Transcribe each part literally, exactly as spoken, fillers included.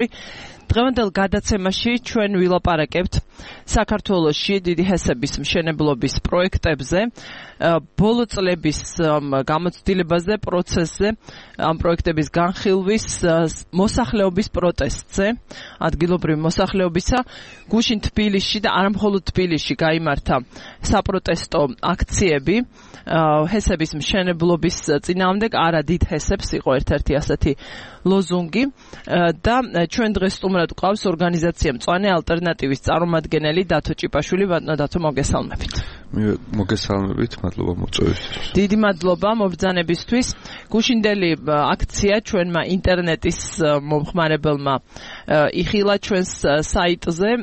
დღევანდელ გადაცემაში ჩვენ ვილაპარაკებთ საქართველოში დიდი ჰესების მშენებლობის პროექტებზე, ბოლო წლების გამოცდილებაზე, პროცესზე, ამ პროექტების განხილვის, მოსახლეობის პროტესტზე, ადგილობრივი მოსახლეობისა, გუშინ თბილისში და არა მხოლოდ თბილისში გაიმართა საპროტესტო აქციები ჰესების მშენებლობის წინააღმდეგ, არა დიდ ჰესებს იყო ერთ-ერთი ასეთი ლოზუნგი და ჩვენ დღეს სტუმრად გვყავს ორგანიზაცია მწვანე ალტერნატივის წარმომადგენელი დათო ჭიპაშვილი. ბატონო დათო, მოგესალმებით. მოგესალმებით, მადლობა მოწვევისთვის. დიდი მადლობა მობრძანებისთვის. გუშინდელი აქცია ჩვენმა ინტერნეტის მომხმარებელმა იხილა ჩვენს საიტზე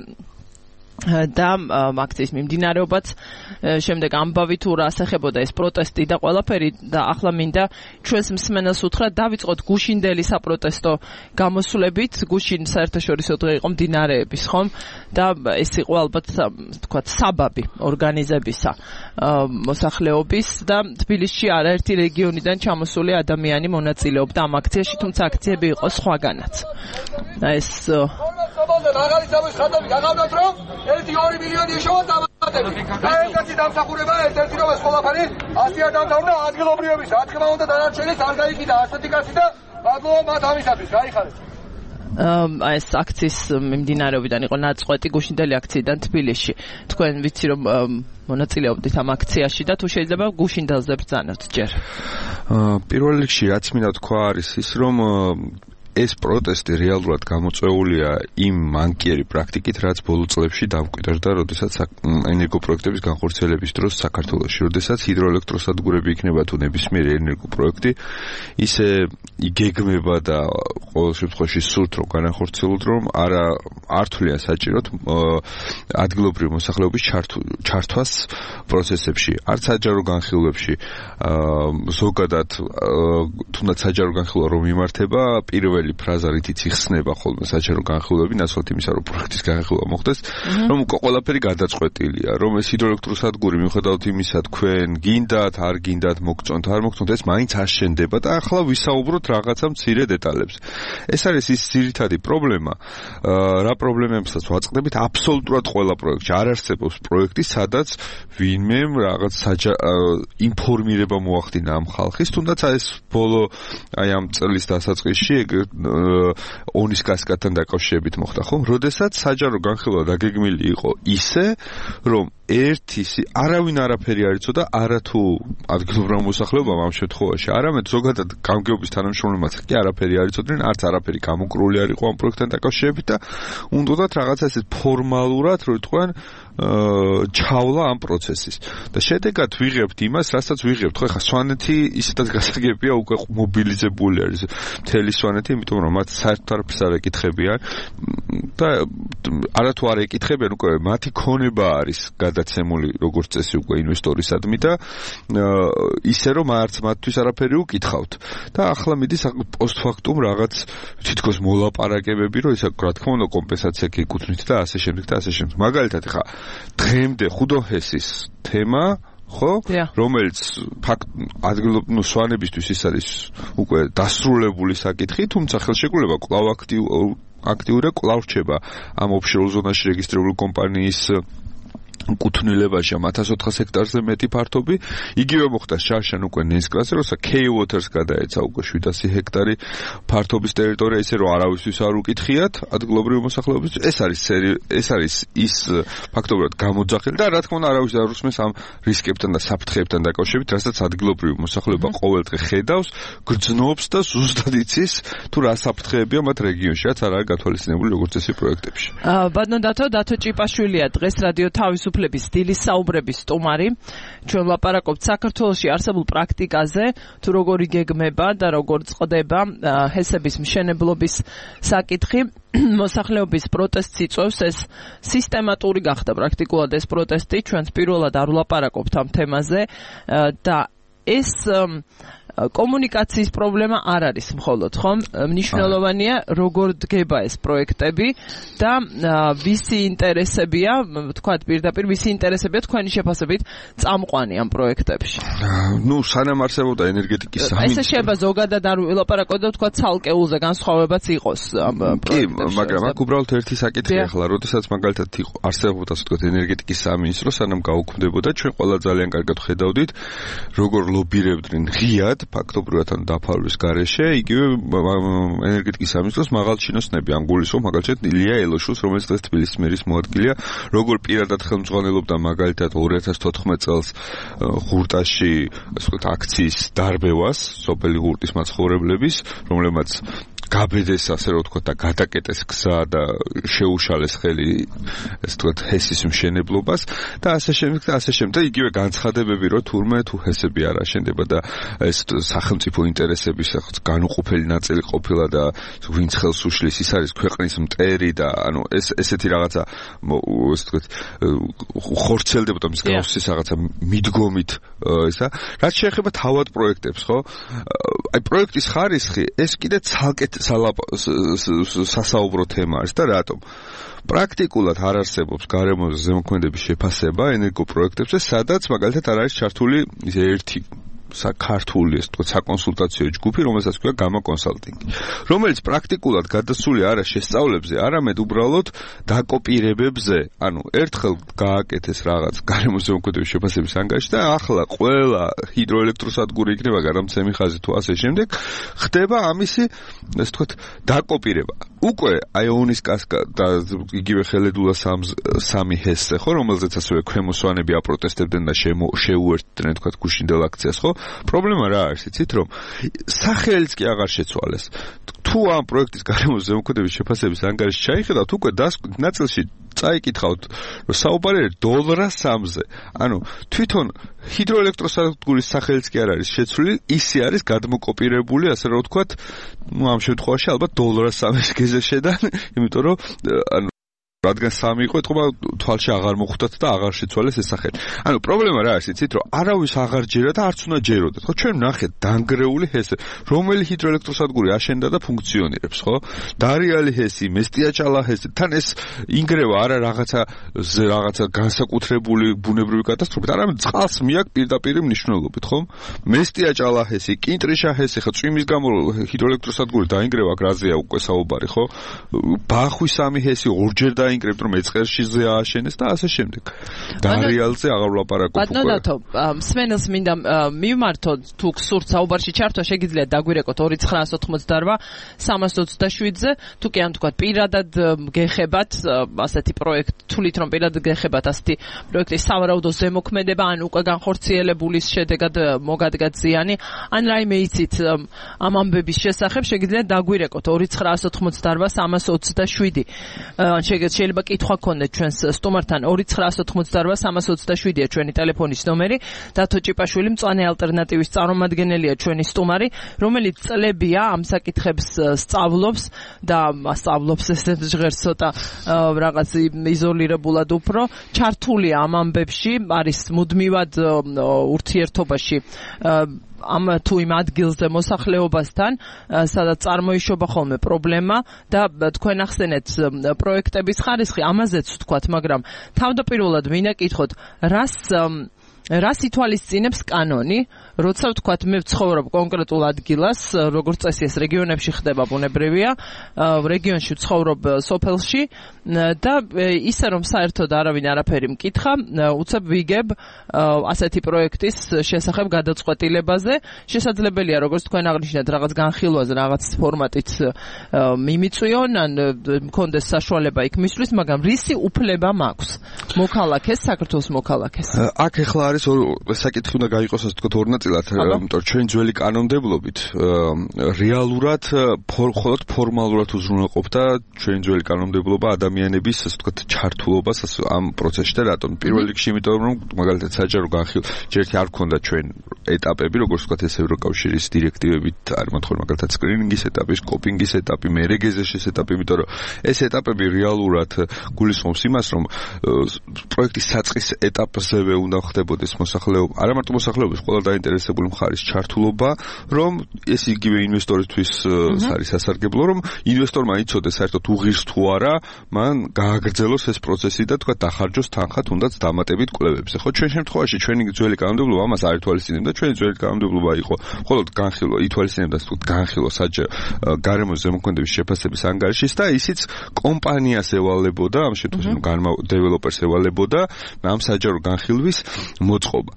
და აქციის მიმდინარეობაც შემდეგ ამბავი თუ რა ასახებოდა ეს პროტესტი და ყველაფერი და ახლა მინდა ჩვენს მსმენელს უთხრა დავიწყოთ გუშინდელი საპროტესტო გამოსვლებით. გუშინ საერთაშორისო დღე იყო მდინარეების, ხომ? და ეს იყო ალბათ თქვათ საბაბი ორგანიზებისა მოსახლეობის და თბილისში არაერთი რეგიონიდან ჩამოსული ადამიანი მონაწილეობდა ამ აქციაში, თუმცა აქციები იყო სხვაგანაც. და ეს მაღალი სამის ხატები გაღავდათ რომ ერთი ორი მილიონი შევა დამატებით. და ერთერთი დამსახურება ერთ-ერთი რომ ეს ყველაფერი ასია დამთავრდა ადგილობრივების, რა თქმა უნდა დანარჩენიც არ გაიყიდა ასეთი კაცი და მადლობა მათ ამისათვის, გაიხარეთ. აა ეს აქციის მიმდინარეობიდან იყო ნაწყვეტი გუშინდელი აქციიდან თბილისში. თქვენ ვიცი რომ მონაწილეობდით ამ აქციაში და თუ შეიძლება გუშინდელზე ბრძანოთ ჯერ. აა პირველ რიგში რაც მინდა თქვა არის ის რომ ეს პროტესტი რეალურად გამოწვეულია იმ მანკიერი პრაქტიკით, რაც ბოლო წლებში დამკვიდრდა, როდესაც ენერგოპროექტების განხორციელების დროს საქართველოში, როდესაც ჰიდროელექტროსადგურები იქნება თუ ნებისმიერი ენერგოპროექტი, ისე იგეგმება და ყოველ შემთხვევაში სურთ რომ განახორციელოთ, რომ არა ართვლია საჭიროთ ადგილობრივი მოსახლეობის ჩართვას პროცესებში, არც საჯარო განხილვებში, ზოგადად თუნდაც საჯარო განხილვა რომ იმართება, პირველი ფრაზა რითიც იხსნება ხოლმე საჯარო განხილვები, ნაცვლად იმისა, რომ პროექტის განხილვა მოხდეს, რომ უკვე ყველაფერი გადაწყვეტილია, რომ ეს ჰიდროელექტროსადგური მიუხედავად იმისა, თქვენ გინდათ, არ გინდათ, მოგწონთ, არ მოგწონთ, ეს მაინც არ შენდება და ახლა ვისაუბროთ რაღაცა მცირე დეტალებზე. ეს არის ის ძირითადი პრობლემა, რა პრობლემებსაც ვაწყდებით აბსოლუტურად ყველა პროექტში. არ არსებობს პროექტი, სადაც ვინმემ რაღაც ინფორმირება მოახდინა ამ ხალხის, თუნდაც ეს ბოლო აი ამ წლის დასაწყისში ონის კასკადთან დაკავშირებით მოხდა, ხომ? როდესაც საჯარო განხილვა დაგეგმილი იყო ისე, რომ ერთი არავინ არაფერი არ იცოდა, არა თუ ადგილობრივი მოსახლეობამ ამ შემთხვევაში, არამედ ზოგადად გამგეობის თანამშრომლებმაც კი არაფერი არ იცოდნენ, არც არაფერი გამოკრული არ იყო ამ პროექტთან დაკავშირებით და უნდათ რაღაცა ესე ფორმალურად, რომ თქვენ ჩავლა ამ პროცესის. და შედეგად ვიღებთ იმას, რასაც ვიღებთ. ხო, ეხლა სვანეთი ისედაც გასაგებია უკვე მობილიზებული არის მთელი სვანეთი, იმიტომ რომ მათ საერთოდ არაფერს არ ეკითხებიან და არათუ არ ეკითხებიან, უკვე მათი ქონება არის გადაცემული როგორც წესი უკვე ინვესტორისადმი და ისე რომ არც მათთვის არაფერი უკითხავთ. და ახლა მიდის პოსტფაქტუმ რაღაც თითქოს მოლაპარაკებები, რომ ისა რა თქმა უნდა კომპენსაცია გეკუთვნით და ასე შემდეგ და ასე შემდეგ. მაგალითად ეხლა დღემდე ხუდოჰესის თემა, ხო, რომელიც ფაქტ ადგილობრივი სვანებისთვის ის არის უკვე დასრულებული საკითხი, თუმცა ხელშეკრულება კვლავ აქტიურია, კვლავ რჩება ამ ოფშორ ზონაში რეგისტრირებული კომპანიის კუთვნილებაში ამ ათას ოთხას ჰექტარზე მეტი ფართობი. იგივე მოხდა შარშან უკვე ნესკლასზე, როცა K-Waters გადაეცა უკვე შვიდასი ჰექტარი ფართობის ტერიტორია, ისე რომ არავისთვის არ უკითხიათ ადგილობრივი მოსახლეობის. ეს არის ეს არის ის ფაქტობრივად გამოძახილი და რა თქმა უნდა არავის არ უსმენს ამ რისკებთან და საფრთხეებთან დაკავშირებით, რასაც ადგილობრივი მოსახლეობა ყოველდღე ხედავს, გრძნობს და ზუსტად იცის თუ რა საფრთხეებია მათ რეგიონში, რაც არ არის გათვალისწინებული როგორც წესი პროექტებში. ბატონო დათო, დათო ჭიპაშვილია დღეს რადიო თავისუფლების დილის საუბრების სტუმარი. ჩვენ ვლაპარაკობთ საქართველოში არსებულ პრაქტიკაზე, თუ როგორ იგეგმება და როგორ წყდება ჰესების მშენებლობის საკითხი. მოსახლეობის პროტესტს იწვევს, ეს სისტემატური გახდა პრაქტიკულად ეს პროტესტი. ჩვენც პირველად არ ვლაპარაკობთ ამ თემაზე და ეს კომუნიკაციის პრობლემა არ არის მხოლოდ, ხომ? მნიშვნელოვანია როგორ დგება ეს პროექტები და ვისი ინტერესებია, თქვათ პირდაპირ ვისი ინტერესებია თქვენი შეფასებით წამყვანი ამ პროექტებში. ნუ სანამ არსებობდა ენერგეტიკის სამინისტრო. ესე შეიძლება ზოგადად არ ვილაპარაკოთ და თქვათ ცალკეულზე განსხვავებაც იყოს ამ პროექტებში. კი, მაგრამ აქ უბრალოდ ერთი საკითხია ახლა, როდესაც მაგალითად არსებობდა ასე ვთქვათ ენერგეტიკის სამინისტრო, სანამ გაუქმდებოდა, ჩვენ ყველა ძალიან კარგად ხედავდით, როგორ ლობირებდნენ ღიად, ფაქტობრივად ან დაფარვის გარეშე, იგივე ენერგეტიკის სამინისტროს მაღალჩინოსნები, ამ გულისხმობ მაგალითად ილია ელოშუს, რომელიც დღეს თბილისის მერის მოადგილეა, როგორ პირადად ხელმძღვანელობდა მაგალითად ორი ათას თოთხმეტ წელს ღურტაში, ასე ვთქვათ, აქციის დარბევას, სოფელი ღურტის მაცხოვრებლების, რომლებმაც გაბედეს ასე რომ ვთქვათ და გადაკეტეს გზა და შეუშალეს ხელი ასე ვთქვათ ჰესის მშენებლობას და ასე შემდეგ და ასე შემდეგ იგივე განცხადებები რომ თურმე თუ ჰესები არ აშენდება და ეს სახელმწიფო ინტერესების განუყოფელი ნაწილი ყოფილა და ვინც ხელს უშლის ის არის ქვეყნის მტერი და ანუ ეს ესეთი რაღაცა ასე ვთქვათ ხორცელდებოდა მის გავსის რაღაცა მიდგომით ისა რაც შეეხება თავად პროექტებს ხო აი პროექტის ხარისხი ეს კიდე ცალკე სასაუბრო თემა არის და რატომ? პრაქტიკულად არ არსებობს გარემოზე ზემოქმედების შეფასება ენერგოპროექტებზე, სადაც მაგალითად არ არის ჩართული ერთი საქართველოს ასე ვთქვათ საკონსულტაციო ჯგუფი, რომელსაც ქვია გამა კონსალტინგი, რომელიც პრაქტიკულად გადასული არა შესწავლებზე, არამედ უბრალოდ დაკოპირებებზე, ანუ ერთხელ გააკეთეს რაღაც გარემოს ზემოქმედების შეფასების ანგარიში და ახლა ყველა ჰიდროელექტროსადგური იქნება გადამცემი ხაზი თუ ასე შემდეგ, ხდება ამისი ასე ვთქვათ დაკოპირება. უკვე აიონის კასკადა და იგივე ხელედულა სამი ჰესზე ხო, რომელზეც ასევე ქვემოსვანები აპროტესტებდნენ და შეუერთდნენ თქვათ გუშინდელ აქციას ხო? პრობლემა რა არის, იცით რომ სახელიც კი აღარ შეცვალეს. თუ ამ პროექტის გარემოს ზემოქმედების შეფასების ანგარიში ჩაიხედავთ, უკვე დასკვნით ნაწილში წაიკითხავთ, რომ საუბარი არის დოლარ სამზე. ანუ თვითონ ჰიდროელექტროსადგურის სახელიც კი არ არის შეცვლილი, ისე არის გადმოკოპირებული, ასე რომ ვთქვათ, ну ამ შემთხვევაში ალბათ დოლარ სამის გეზზე შედან, იმიტომ რომ ანუ რადგან სამი იყო, ეთქობა თვალში აღარ მოხვდათ და აღარ შეცვალეს ეს სახელი. ანუ პრობლემა რა არის, იცით რომ არავის აღარ ჯერა და არც უნდა ჯეროდეთ. ხო, ჩვენ ნახეთ დანგრეული ჰესი, რომელი ჰიდროელექტროსადგური აშენდა და ფუნქციონირებს, ხო? დარიალი ჰესი, მესტიაჭალა ჰესი, თან ეს ინგრევა არა რაღაცა რაღაცა განსაკუთრებული ბუნებრივი კატასტროფით, არამედ წყალს მიაქვს პირდაპირ მნიშვნელობით, ხო? მესტიაჭალა ჰესი, კინტრიშა ჰესი, ხო, წვიმის გამო ჰიდროელექტროსადგური დაინგრევა, აქ რაზეა უკვე საუბარი, ხო? ბახვის სამი ჰესი ორჯერ დაინგრებთ რომ ეწყერშიზე ააშენეს და ასე შემდეგ. დარიალზე აღარ ვლაპარაკობ უკვე. ბატონო დათო, მსმენელს მინდა მივმართო თუ გსურთ საუბარში ჩართვა, შეგიძლიათ დაგვირეკოთ ორი ცხრაას ოთხმოცდაოთხ სამას ოცდაშვიდზე, თუ კი ამ თქვა პირადად გეხებათ ასეთი პროექტ, თulit რომ პირადად გეხებათ ასეთი პროექტის სავარაუდო ზემოქმედება, ან უკვე განხორციელებული შედეგად მოგადგა ზიანი, ან რაიმე იცით ამ ამბების შესახებ, შეგიძლიათ დაგვირეკოთ ორი ცხრაას ოთხმოცდაოთხ სამას ოცდაშვიდი. ან შეიძლება კითხვა გქონდეთ ჩვენს სტუმართან ორი ცხრაას ოთხმოცდაოთხ სამას ოცდაშვიდია ჩვენი ტელეფონის ნომერი. დათო ჭიპაშვილი მწვანე ალტერნატივის წარმომადგენელია ჩვენი სტუმარი, რომელიც წლებია ამ საკითხებს სწავლობს და სწავლობს ესეც ჟღერს ცოტა რაღაც იზოლირებულად უფრო ჩართულია ამ ამბებში, არის მუდმივად ურთიერთობაში ამ თუ იმ ადგილზე მოსახლეობასთან, სადაც წარმოიშობა ხოლმე პრობლემა და თქვენ ახსენეთ პროექტების ხარისხი, ამაზეც ვთქვათ, მაგრამ თავდაპირველად მინდა კითხოთ, რას რას ითვალისწინებს კანონი, როცა ვთქვათ მე ვცხოვრობ კონკრეტულ ადგილას, როგორც წესი ეს რეგიონებში ხდება ბუნებრივია, რეგიონში ვცხოვრობ სოფელში და ისე რომ საერთოდ არავინ არაფერი მკითხა, უცებ ვიგებ ასეთი პროექტის შესახებ გადაწყვეტილებაზე. შესაძლებელია, როგორც თქვენ აღნიშნეთ, რაღაც განხილვაზე, რაღაც ფორმატით მიმიწვიონ, ან მქონდეს საშუალება იქ მისვლის, მაგრამ რისი უფლება მაქვს მოქალაქეს, საქართველოს მოქალაქეს? აქ ახლა არის საკითხი უნდა გაიყოს ასე ვთქვათ ორ ნაწილად, იმიტომ ჩვენ ძველი კანონმდებლობით რეალურად მხოლოდ ფორმალურად უზრუნველყოფდა ჩვენ ძველი კანონმდებლობა ადამიანების ასე ვთქვათ ჩართულობას ამ პროცესში და რატომ? პირველ რიგში იმიტომ რომ მაგალითად საჯარო განხილვა ჯერტი არ გქონდა ჩვენ ეტაპები, როგორც ვთქვათ ეს ევროკავშირის დირექტივებით არ მოთხოვნა მაგალითად სკრინინგის ეტაპი, სკოპინგის ეტაპი, მერე გეზეშის ეტაპი, იმიტომ რომ ეს ეტაპები რეალურად გულისხმობს იმას, რომ პროექტის საწყის ეტაპზევე უნდა ხდებოდეს მოსახლეობა, არა მარტო მოსახლეობის, ყველა დაინტერესებული მხარის ჩართულობა, რომ ეს იგივე ინვესტორისთვის არის სასარგებლო, რომ ინვესტორმა იცოდეს საერთოდ უღირს თუ არა, მან გააგრძელოს ეს პროცესი და თქვა დახარჯოს თანხა თუნდაც დამატებით კვლევებზე. ხო, ჩვენ შემთხვევაში ჩვენი ძველი კანონმდებლობა ამას არ ითვალისწინებდა, ჩვენი ძველი კანონმდებლობა იყო მხოლოდ განხილვა, ითვალისწინებდა თუ განხილვა საჯარო გარემოს ზემოქმედების შეფასების ანგარიშის და ისიც კომპანიას ევალებოდა, ამ შემთხვევაში განმა დეველოპერს ევალებოდა ამ საჯარო განხილვის მოწყობა.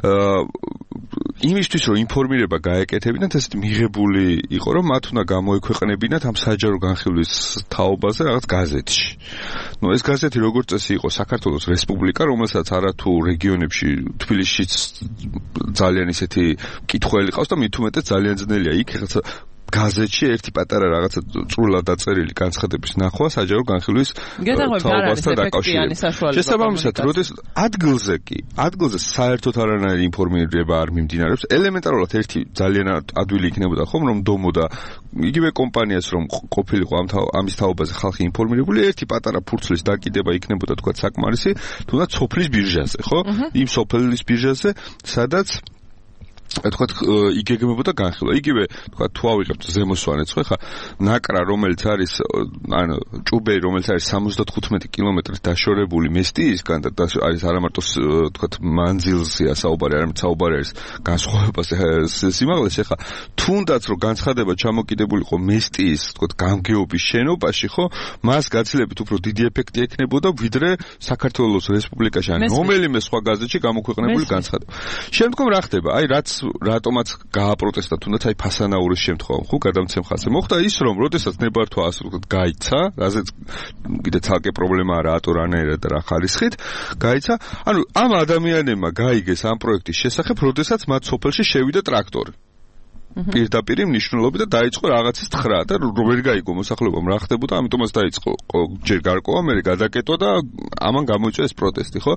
იმისთვის რომ ინფორმირება გაეკეთებინათ, ესეთი მიღებული იყო, რომ მათ უნდა გამოექვეყნებინათ ამ საჯარო განხილვის თაობაზე რაღაც გაზეთში. ნუ ეს გაზეთი როგორც წესი იყო საქართველოს რესპუბლიკა, რომელსაც არათუ რეგიონებში, თბილისშიც ძალიან ისეთი კითხველი ყავს და მით უმეტეს ძალიან ძნელია იქ რაღაცა გაზეთში ერთი პატარა რაღაცა წვრილად დაწერილი განცხადების ნახვა საჯარო განხილვის თაობასთან დაკავშირებით. შესაბამისად, როდეს ადგილზე კი, ადგილზე საერთოდ არანაირი ინფორმირება არ მიმდინარეობს, ელემენტარულად ერთი ძალიან ადვილი იქნებოდა ხომ, რომ დომოდა იგივე კომპანიას რომ ყოფილიყო ამ ამის თაობაზე ხალხი ინფორმირებული, ერთი პატარა ფურცლის დაკიდება იქნებოდა თქვა საკმარისი, თუნდაც სოფლის ბირჟაზე, ხო? იმ სოფლის ბირჟაზე, სადაც თქვათ იგეგმებოდა განხილვა. იგივე თქვათ თუ ავიღებთ ზემოსვანეთს, ხო ხა ნაკრა რომელიც არის ანუ ჭუბეი რომელიც არის სამოცდათხუთმეტი კილომეტრით დაშორებული მესტიისგან და არის არა მარტო თქვათ მანძილზეა საუბარი, არამედ საუბარი არის განსხვავებაზე სიმაღლეში, ხა თუნდაც რომ განცხადება ჩამოკიდებულიყო მესტიის თქვათ გამგეობის შენობაში, ხო მას გაცილებით უფრო დიდი ეფექტი ექნებოდა ვიდრე საქართველოს რესპუბლიკაში ან რომელიმე სხვა გაზეთში გამოქვეყნებული განცხადება. შემდგომ რა ხდება? აი რაც რატომაც გააპროტესტა თუნდაც აი ფასანაურის შემთხვევა, ხო, გადამცემ ხაზზე. მოხდა ის, რომ როდესაც ნებართვა ასე ვთქვათ, გაიცა, რაზეც კიდე ცალკე პრობლემაა რატო რანაირად და რა ხარისხით, გაიცა. ანუ ამ ადამიანებმა გაიგეს ამ პროექტის შესახებ, როდესაც მათ სოფელში შევიდა ტრაქტორი. პირდაპირ მნიშვნელობით და დაიწყო რაღაცის თხრა და ვერ გაიგო მოსახლეობამ რა ხდებოდა, ამიტომაც დაიწყო ჯერ გარკვევა, მერე გადაკეტვა და ამან გამოიწვია ეს პროტესტი, ხო?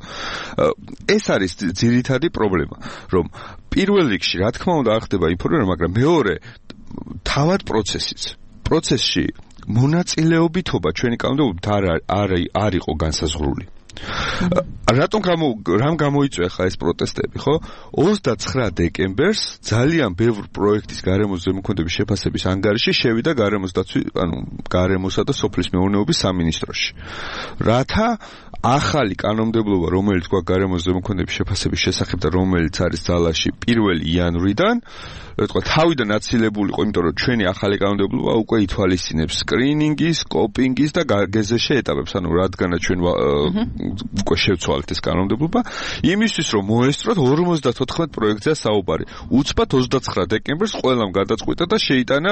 ეს არის ძირითადი პრობლემა, რომ პირველ რიგში, რა თქმა უნდა, არ ხდება ინფორმირება, მაგრამ მეორე თავად პროცესიც. პროცესში მონაწილეობითობა ჩვენი კანონმდებლობით არ არ არ იყო განსაზღვრული. რატომ გამო რამ გამოიწვია ხა ეს პროტესტები, ხო? ოცდაცხრა დეკემბერს ძალიან ბევრ პროექტის გარემოს ზემოქმედების შეფასების ანგარიში შევიდა გარემოს დაცვის, ანუ გარემოსა და სოფლის მეურნეობის სამინისტროში. რათა ახალი კანონმდებლობა, რომელიც გვაქვს გარემოს ზემოქმედების შეფასების შესახებ და რომელიც არის ძალაში პირველი იანვრიდან, რა თავიდან აცილებულიყო, იმიტომ რომ ჩვენი ახალი კანონმდებლობა უკვე ითვალისწინებს სკრინინგის, კოპინგის და გეზეშე ეტაპებს, ანუ რადგანაც ჩვენ უკვე შევცვალეთ ეს კანონმდებლობა, იმისთვის რომ მოესწროთ ორმოცდათოთხმეტ პროექტზეა საუბარი. უცბად ოცდაცხრა დეკემბერს ყველამ გადაწყვიტა და შეიტანა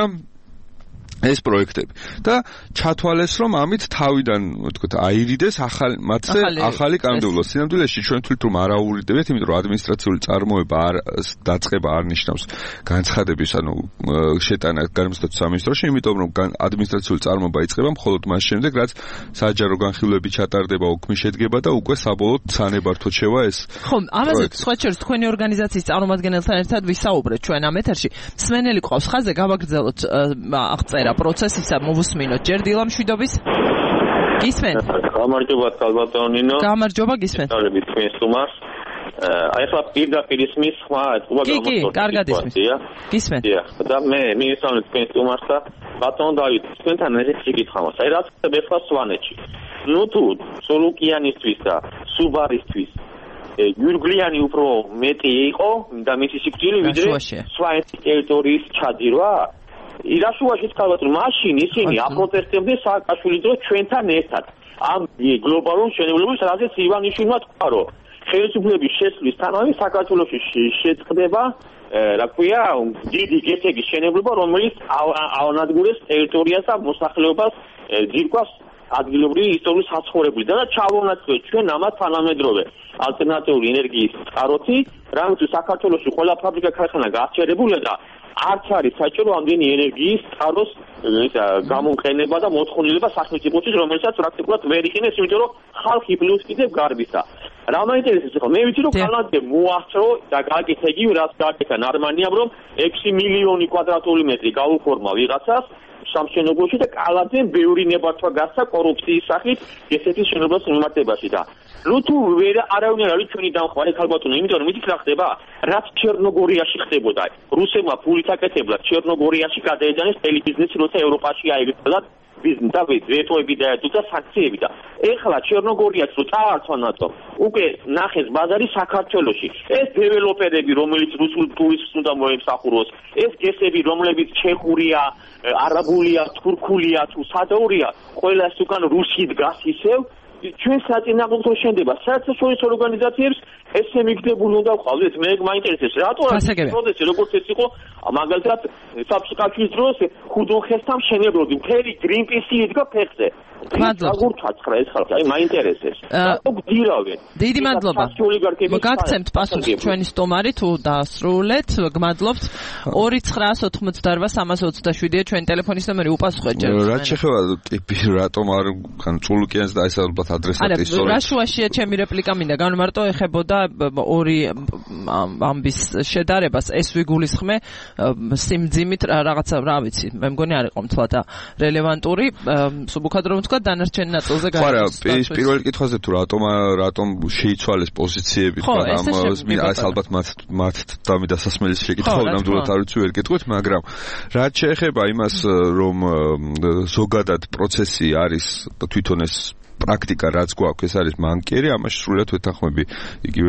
ეს პროექტები და ჩათვალეს რომ ამით თავიდან ვთქვათ აირიდეს ახალი მათზე ახალი კანონმდებლობა. სინამდვილეში ჩვენ თვლით რომ არ აურიდებით, იმიტომ რომ ადმინისტრაციული წარმოება არ დაწყება არ ნიშნავს განცხადების ანუ შეტანა გარემოს დაცვის სამინისტროში, იმიტომ რომ ადმინისტრაციული წარმოება იწყება მხოლოდ მას შემდეგ, რაც საჯარო განხილვები ჩატარდება, უქმი შედგება და უკვე საბოლოოდ სანებართვოდ შევა ეს. ხო, ამაზე სხვა შორის თქვენი ორგანიზაციის წარმომადგენელთან ერთად ვისაუბრეთ ჩვენ ამ ეთერში. მსმენელი ყავს ხაზზე, გავაგრძელოთ აღწერა პროცესისა, მოვუსმინოთ ჯერ დილა მშვიდობის. გისმენთ? გამარჯობა კალბატონინო. გამარჯობა, გისმენთ. დავით თქვენს უმარს. აი ახლა პირდაპირ ისმის ხმა, ეთქობა გამოწვევს. კი, კი, კარგად ისმის. გისმენთ. დიახ, და მე მივისალმეთ თქვენს უმარს და ბატონ დავით, თქვენთან ერთად გითხავთ. აი რაც ხდება ახლა სვანეთში. ნუ თუ სულუკიანისთვის და სუბარისთვის იურგლიანი უფრო მეტი იყო და მისი სიკვდილი ვიდრე სვანეთის ტერიტორიის ჩაძირვა. ირაშუაში თქვათ რომ მაშინ ისინი აპროტესტებდნენ სააკაშვილის დროს ჩვენთან ერთად ამ გლობალურ მშენებლობის, რაზეც ივანიშვილმა თქვა რომ ხელისუფლების შესვლის თანავე საქართველოში შეწყდება რა ქვია დიდი გეთეგის მშენებლობა, რომელიც აუნადგურებს ტერიტორიას და მოსახლეობას ძირკვას ადგილობრივი ისტორიული საცხოვრებლიდან და ჩავონაცვლეთ ჩვენ ამას თანამედროვე ალტერნატიული ენერგიის წყაროთი, რამაც საქართველოში ყველა ფაბრიკა ქარხანა გააჩერებულა და არც არის საჭირო ამდენი ენერგიის წყაროს გამოყენება და მოთხოვნილება სახელმწიფოთვის, რომელსაც პრაქტიკულად ვერ იყენებს, იმიტომ რომ ხალხი პლუს კიდევ გარბისა. რა მაინტერესებს ხო? მე ვიცი რომ კანადაზე მოასწრო და გააკეთა იგივე რაც გააკეთა ნარმანიამ, რომ ექვსი მილიონი კვადრატული მეტრი გაუფორმა ვიღაცას სამშენებლოში და კალაძემ ბევრი ნებართვა გასცა კორუფციის სახით ესეთი შენობის მიმართებაში და ნუ თუ ვერ არავინ არ არის ჩვენი დამხმარე ქალბატონო, იმიტომ რომ იცით რა ხდება? რაც ჩერნოგორიაში ხდებოდა. რუსებმა ფულით აკეთებდა ჩერნოგორიაში გადაეძანეს მთელი ბიზნესი, როცა ევროპაში აიღებდა ბიზნესი და ვეტოები დაედო და საქციები და ეხლა ჩერნოგორიაც რო წაართვა ნატო, უკვე ნახეს ბაზარი საქართველოში. ეს დეველოპერები, რომელიც რუსულ ტურისტს უნდა მოემსახუროს, ეს გესები, რომლებიც ჩეხურია, არაბულია, თურქულია თუ სადაურია, ყველას უკან რუსი დგას ისევ ჩვენ საწინააღმდეგო შენდება საერთაშორისო ორგანიზაციებს ესე მიგდებული უნდა ვყავდეთ. მე მაინტერესებს რატო პროცესი როგორც ეს იყო მაგალითად საბჭოთა დროს ხუდონხესთან შენებლოდი მთელი გრინპისი იდგა ფეხზე. მადლობა. ეს ხალხი აი მაინტერესებს. რატო გძირავენ? დიდი მადლობა. გაგცემთ პასუხი ჩვენი სტომარი თუ დაასრულეთ. გმადლობთ. ორი ცხრაას ოთხმოცდაორვა სამას ოცდაშვიდია ჩვენი ტელეფონის ნომერი უპასუხეთ ჯერ. რაც შეეხება ტიპი რატომ არ ხან წულუკიანს და ეს ალბათ ადრესატი სწორად. რა შუაშია ჩემი რეპლიკა მინდა. განო მარტო ეხებოდა ორი ამბის შედარებას ეს ვიგულისხმე სიმძიმით რაღაცა რა ვიცი მე მგონი არ იყო მთლად რელევანტური სუბუქად რომ ვთქვა დანარჩენ ნაწილზე გაიგოს ის პირველი კითხვაზე თუ რატომ რატომ შეიცვალეს პოზიციები თქვა ამ ეს ალბათ მათ მათ დამი დასასმელის შეკითხვა ნამდვილად არ ვიცი ვერ კითხოთ მაგრამ რაც შეეხება იმას რომ ზოგადად პროცესი არის და თვითონ ეს პრაქტიკა რაც გვაქვს ეს არის მანკიერი ამაში სრულად ვეთანხმები იგივე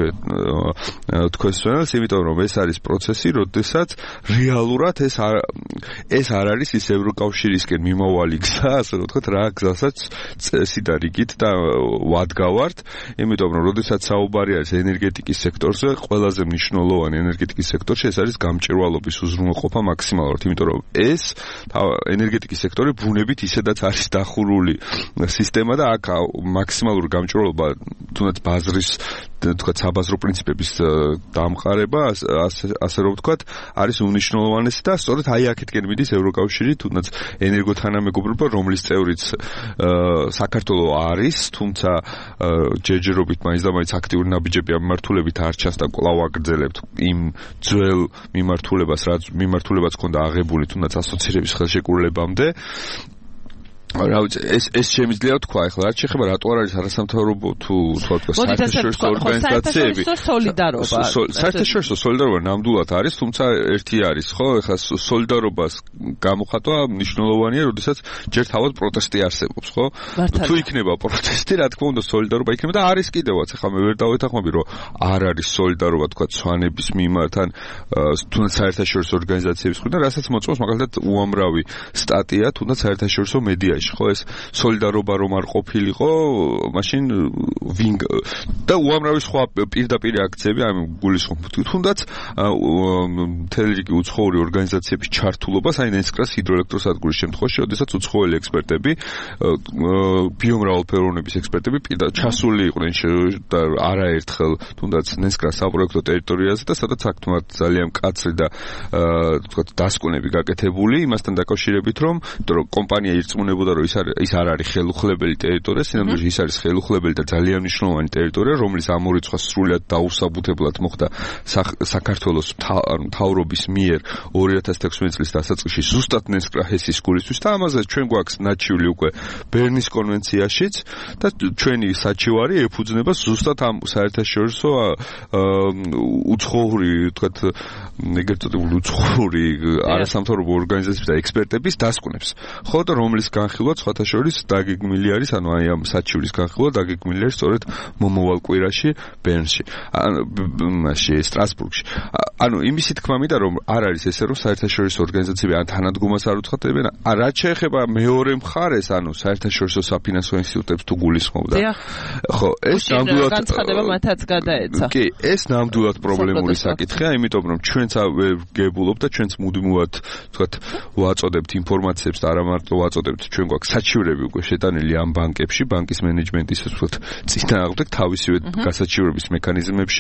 თქვენს ჩვენს იმიტომ რომ ეს არის პროცესი როდესაც რეალურად ეს ეს არ არის ის ევროკავშირისკენ მიმავალი გზა ასე რომ ვთქვათ რა გზასაც წესი და რიგით და ვადგავართ იმიტომ რომ როდესაც საუბარი არის ენერგეტიკის სექტორზე ყველაზე მნიშვნელოვანი ენერგეტიკის სექტორში ეს არის გამჭვირვალობის უზრუნველყოფა მაქსიმალურად იმიტომ რომ ეს ენერგეტიკის სექტორი ბუნებით ისედაც არის დახურული სისტემა და აქ მაქსიმალური გამჭვირვალობა თუნდაც ბაზრის თქვათ საბაზრო პრინციპების დამყარება ასე რომ ვთქვათ არის უნიშნულოვანესი და სწორედ აი აქეთკენ მიდის ევროკავშირი თუნდაც ენერგოთანამეგობრობა რომლის წევრიც საქართველო არის თუმცა ჯერჯერობით მაინც და მაინც აქტიური ნაბიჯები ამ მიმართულებით არ ჩანს და კვლავ აგრძელებთ იმ ძველ მიმართულებას რაც მიმართულებაც ქონდა აღებული თუნდაც ასოცირების ხელშეკრულებამდე რა ვიცი ეს ეს შემიძლია თქვა ახლა რაც შეეხება რატო არ არის არასამთავრობო თუ თქვა საერთაშორისო ორგანიზაციები სოლიდარობა საერთაშორისო სოლიდარობა ნამდვილად არის თუმცა ერთი არის ხო ახლა სოლიდარობას გამოხატვა მნიშვნელოვანია როდესაც ჯერ თავად პროტესტი არსებობს ხო თუ იქნება პროტესტი რა თქმა უნდა სოლიდარობა იქნება და არის კიდევაც ახლა მე ვერ დავეთანხმები რომ არ არის სოლიდარობა თქვა სვანების მიმართ ან თუნდაც საერთაშორისო ორგანიზაციების მხრიდან რასაც მოწმობს მაგალითად უამრავი სტატია თუნდაც საერთაშორისო მედიაში ხო ეს სოლიდარობა რომ არ ყოფილიყო მაშინ ვინ და უამრავი სხვა პირდაპირ აქციები ამ გულისხმობთ თუნდაც მთელი რიგი უცხოური ორგანიზაციების ჩართულობა საინენსკრას ჰიდროელექტროსადგურის შემთხვევაში როდესაც უცხოელი ექსპერტები ბიომრავალფეროვნების ექსპერტები პირდაპირ ჩასული იყვნენ და არაერთხელ თუნდაც ნენსკრას საპროექტო ტერიტორიაზე და სადაც აქ ძალიან მკაცრი და თქვათ დასკვნები გაკეთებული იმასთან დაკავშირებით რომ კომპანია ირწმუნებოდა რომ ის არ ის არ არის ხელუხლებელი ტერიტორია, სინამდვილეში ის არის ხელუხლებელი და ძალიან მნიშვნელოვანი ტერიტორია, რომლის ამორიცხვა სრულად დაუსაბუთებლად მოხდა საქართველოს მთავრობის მიერ ორი ათას თექვსმეტი წლის დასაწყისში ზუსტად ნენსკრა-ჰესის გულისთვის და ამაზე ჩვენ გვაქვს ნაჩვილი უკვე ბერნის კონვენციაშიც და ჩვენი საჩივარი ეფუძნება ზუსტად ამ საერთაშორისო უცხოური, ვთქვათ, ეგრეთ წოდებული უცხოური არასამთავრობო ორგანიზაციების და ექსპერტების დასკვნებს. ხო და რომლის განხილვა სხვათა შორის დაგეგმილი არის, ანუ აი ამ საჩივრის განხილვა დაგეგმილი არის სწორედ მომავალ კვირაში ბერნში, მაშინ სტრასბურგში. ანუ იმისი თქმა მინდა რომ არ არის ესე რომ საერთაშორისო ორგანიზაციები ან თანადგომას არ უცხადებენ, რაც შეეხება მეორე მხარეს, ანუ საერთაშორისო საფინანსო ინსტიტუტებს თუ გულისხმობდა. ხო, ეს ნამდვილად განცხადება მათაც გადაეცა. კი, ეს ნამდვილად პრობლემური საკითხია, იმიტომ რომ ჩვენც ვგებულობ და ჩვენც მუდმივად, თქვათ, ვაწოდებთ ინფორმაციებს და არა მარტო ვაწოდებთ, ჩვენ ჩვენ გვაქვს საჩივრები უკვე შეტანილი ამ ბანკებში, ბანკის მენეჯმენტის უბრალოდ წინააღმდეგ თავისივე გასაჩივრების მექანიზმებში.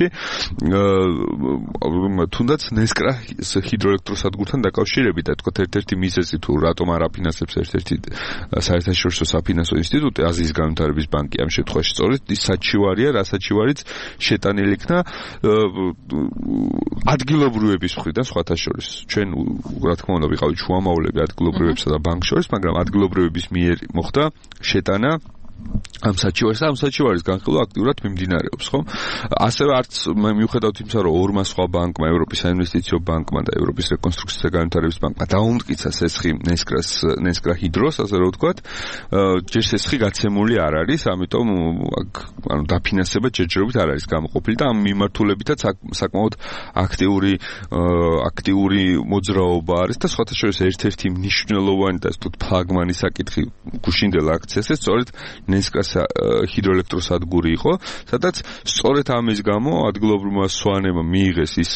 თუნდაც ნესკრა ჰიდროელექტროსადგურთან დაკავშირებით და თქო ერთ-ერთი მიზეზი თუ რატომ არ აფინანსებს ერთ-ერთი საერთაშორისო საფინანსო ინსტიტუტი აზიის განვითარების ბანკი ამ შემთხვევაში სწორედ ის საჩივარია, რა საჩივარიც შეტანილი იქნა ადგილობრივების მხრიდან სხვათა შორის. ჩვენ რა თქმა უნდა ვიყავით შუამავლები ადგილობრივებსა და ბანკ შორის, მაგრამ ადგილობრივების მიერ მოხდა შეტანა ამ საჩივარს და ამ საჩივარის განხილვა აქტიურად მიმდინარეობს, ხო? ასევე არც მიუხედავთ იმისა, რომ ორმა სხვა ბანკმა, ევროპის საინვესტიციო ბანკმა და ევროპის რეკონსტრუქციის და განვითარების ბანკმა დაუმტკიცა სესხი ნესკრას ნესკრა ჰიდროს, ასე რომ ვთქვათ, ჯერ სესხი გაცემული არ არის, ამიტომ ანუ დაფინანსება ჯერჯერობით არ არის გამოყოფილი და ამ მიმართულებითაც საკმაოდ აქტიური აქტიური მოძრაობა არის და სხვათა შორის ერთ-ერთი მნიშვნელოვანი და ვთქვათ ფლაგმანი საკითხი გუშინდელ აქციაზე სწორედ ნესკრას ჰიდროელექტროსადგური იყო, სადაც სწორედ ამის გამო ადგილობრივმა სვანებმა მიიღეს ის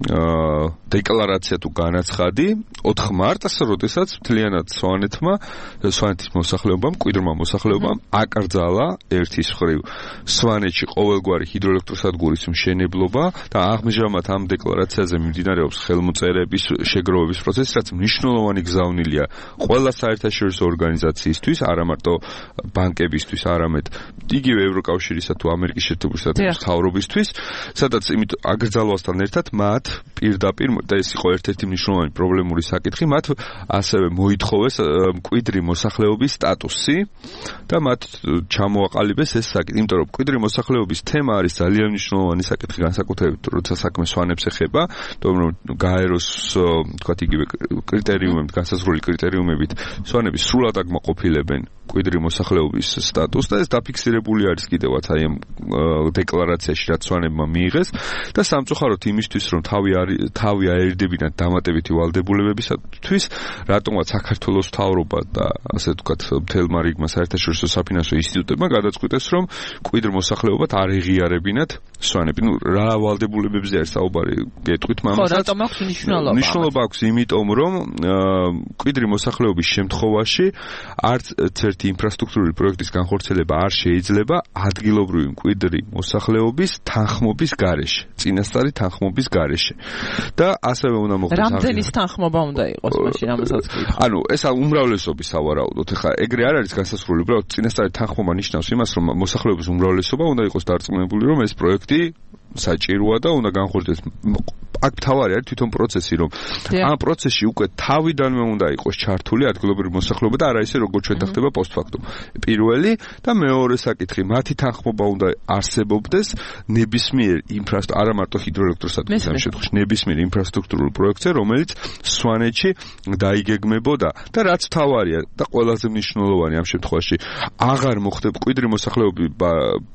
დეკლარაცია თუ განაცხადი ოთხ მარტს, როდესაც მთლიანად სვანეთმა, სვანეთის მოსახლეობამ, მკვიდრმა მოსახლეობამ აკრძალა ერთის მხრივ სვანეთში ყოველგვარი ჰიდროელექტროსადგურის მშენებლობა და ამჟამად ამ დეკლარაციაზე მიმდინარეობს ხელმოწერების შეგროვების პროცესი, რაც მნიშვნელოვანი გზავნილია ყველა საერთაშორისო ორგანიზაციისთვის, არა მარტო ბანკებისთვის, არამედ იგივე ევროკავშირისა თუ ამერიკის შეერთებული შტატების მთავრობისთვის, სადაც იმით აკრძალვასთან ერთად მათ პირდაპირ და ეს იყო ერთ-ერთი მნიშვნელოვანი პრობლემური საკითხი, მათ ასევე მოითხოვეს მკვიდრი მოსახლეობის სტატუსი და მათ ჩამოაყალიბეს ეს საკითხი, იმიტომ რომ მკვიდრი მოსახლეობის თემა არის ძალიან მნიშვნელოვანი საკითხი, განსაკუთრებით როცა საქმე სვანებს ეხება, იმიტომ რომ გაეროს თქვათ იგივე კრიტერიუმებით, განსაზღვრული კრიტერიუმებით სვანები სრულად აკმაყოფილებენ მკვიდრი მოსახლეობის სტატუსს და ეს დაფიქსირებული არის კიდევაც აი ამ დეკლარაციაში, რაც სვანებმა მიიღეს და სამწუხაროდ იმისთვის, რომ თავი თავი აერდებინათ დამატებითი ვალდებულებებისათვის, რატომაც საქართველოს მთავრობა და ასე ვთქვათ მთელმა რიგმა საერთაშორისო საფინანსო ინსტიტუტებმა გადაწყვიტეს, რომ მკვიდრ მოსახლეობად არ ეღიარებინათ სვანები. ნუ რა ვალდებულებებზე არის საუბარი, გეტყვით მამასაც? ხო, რატომ აქვს მნიშვნელობა? მნიშვნელობა აქვს იმიტომ, რომ მკვიდრი მოსახლეობის შემთხვევაში არც ერთი ინფრასტრუქტურული პროექტის განხორციელება არ შეიძლება ადგილობრივი მკვიდრი მოსახლეობის თანხმობის გარეშე, წინასწარი თანხმობის გარეშე. და ასევე უნდა მოხდეს რამდენის თანხმობა უნდა იყოს მაშინ ამასაც კი. ანუ ეს უმრავლესობის სავარაუდოდ. ეხლა ეგრე არ არის განსასრული, უბრალოდ წინასწარი თანხმობა ნიშნავს იმას, რომ მოსახლეობის უმრავლესობა უნდა იყოს დარწმუნებული, რომ ეს პროექტი საჭიროა და უნდა განხორციელდეს. აქ მთავარი არის თვითონ პროცესი, რომ ამ პროცესში უკვე თავიდანვე უნდა იყოს ჩართული ადგილობრივი მოსახლეობა და არა ისე როგორც ჩვენ ხდება პოსტფაქტუმ. პირველი და მეორე საკითხი, მათი თანხმობა უნდა არსებობდეს ნებისმიერ ინფრასტრუქტურულ, არა მარტო ჰიდროელექტროსადგურს ამ შემთხვევაში, ნებისმიერ ინფრასტრუქტურულ პროექტზე, რომელიც სვანეთში დაიგეგმებოდა და რაც მთავარია და ყველაზე მნიშვნელოვანი ამ შემთხვევაში, აღარ მოხდება მკვიდრი მოსახლეობა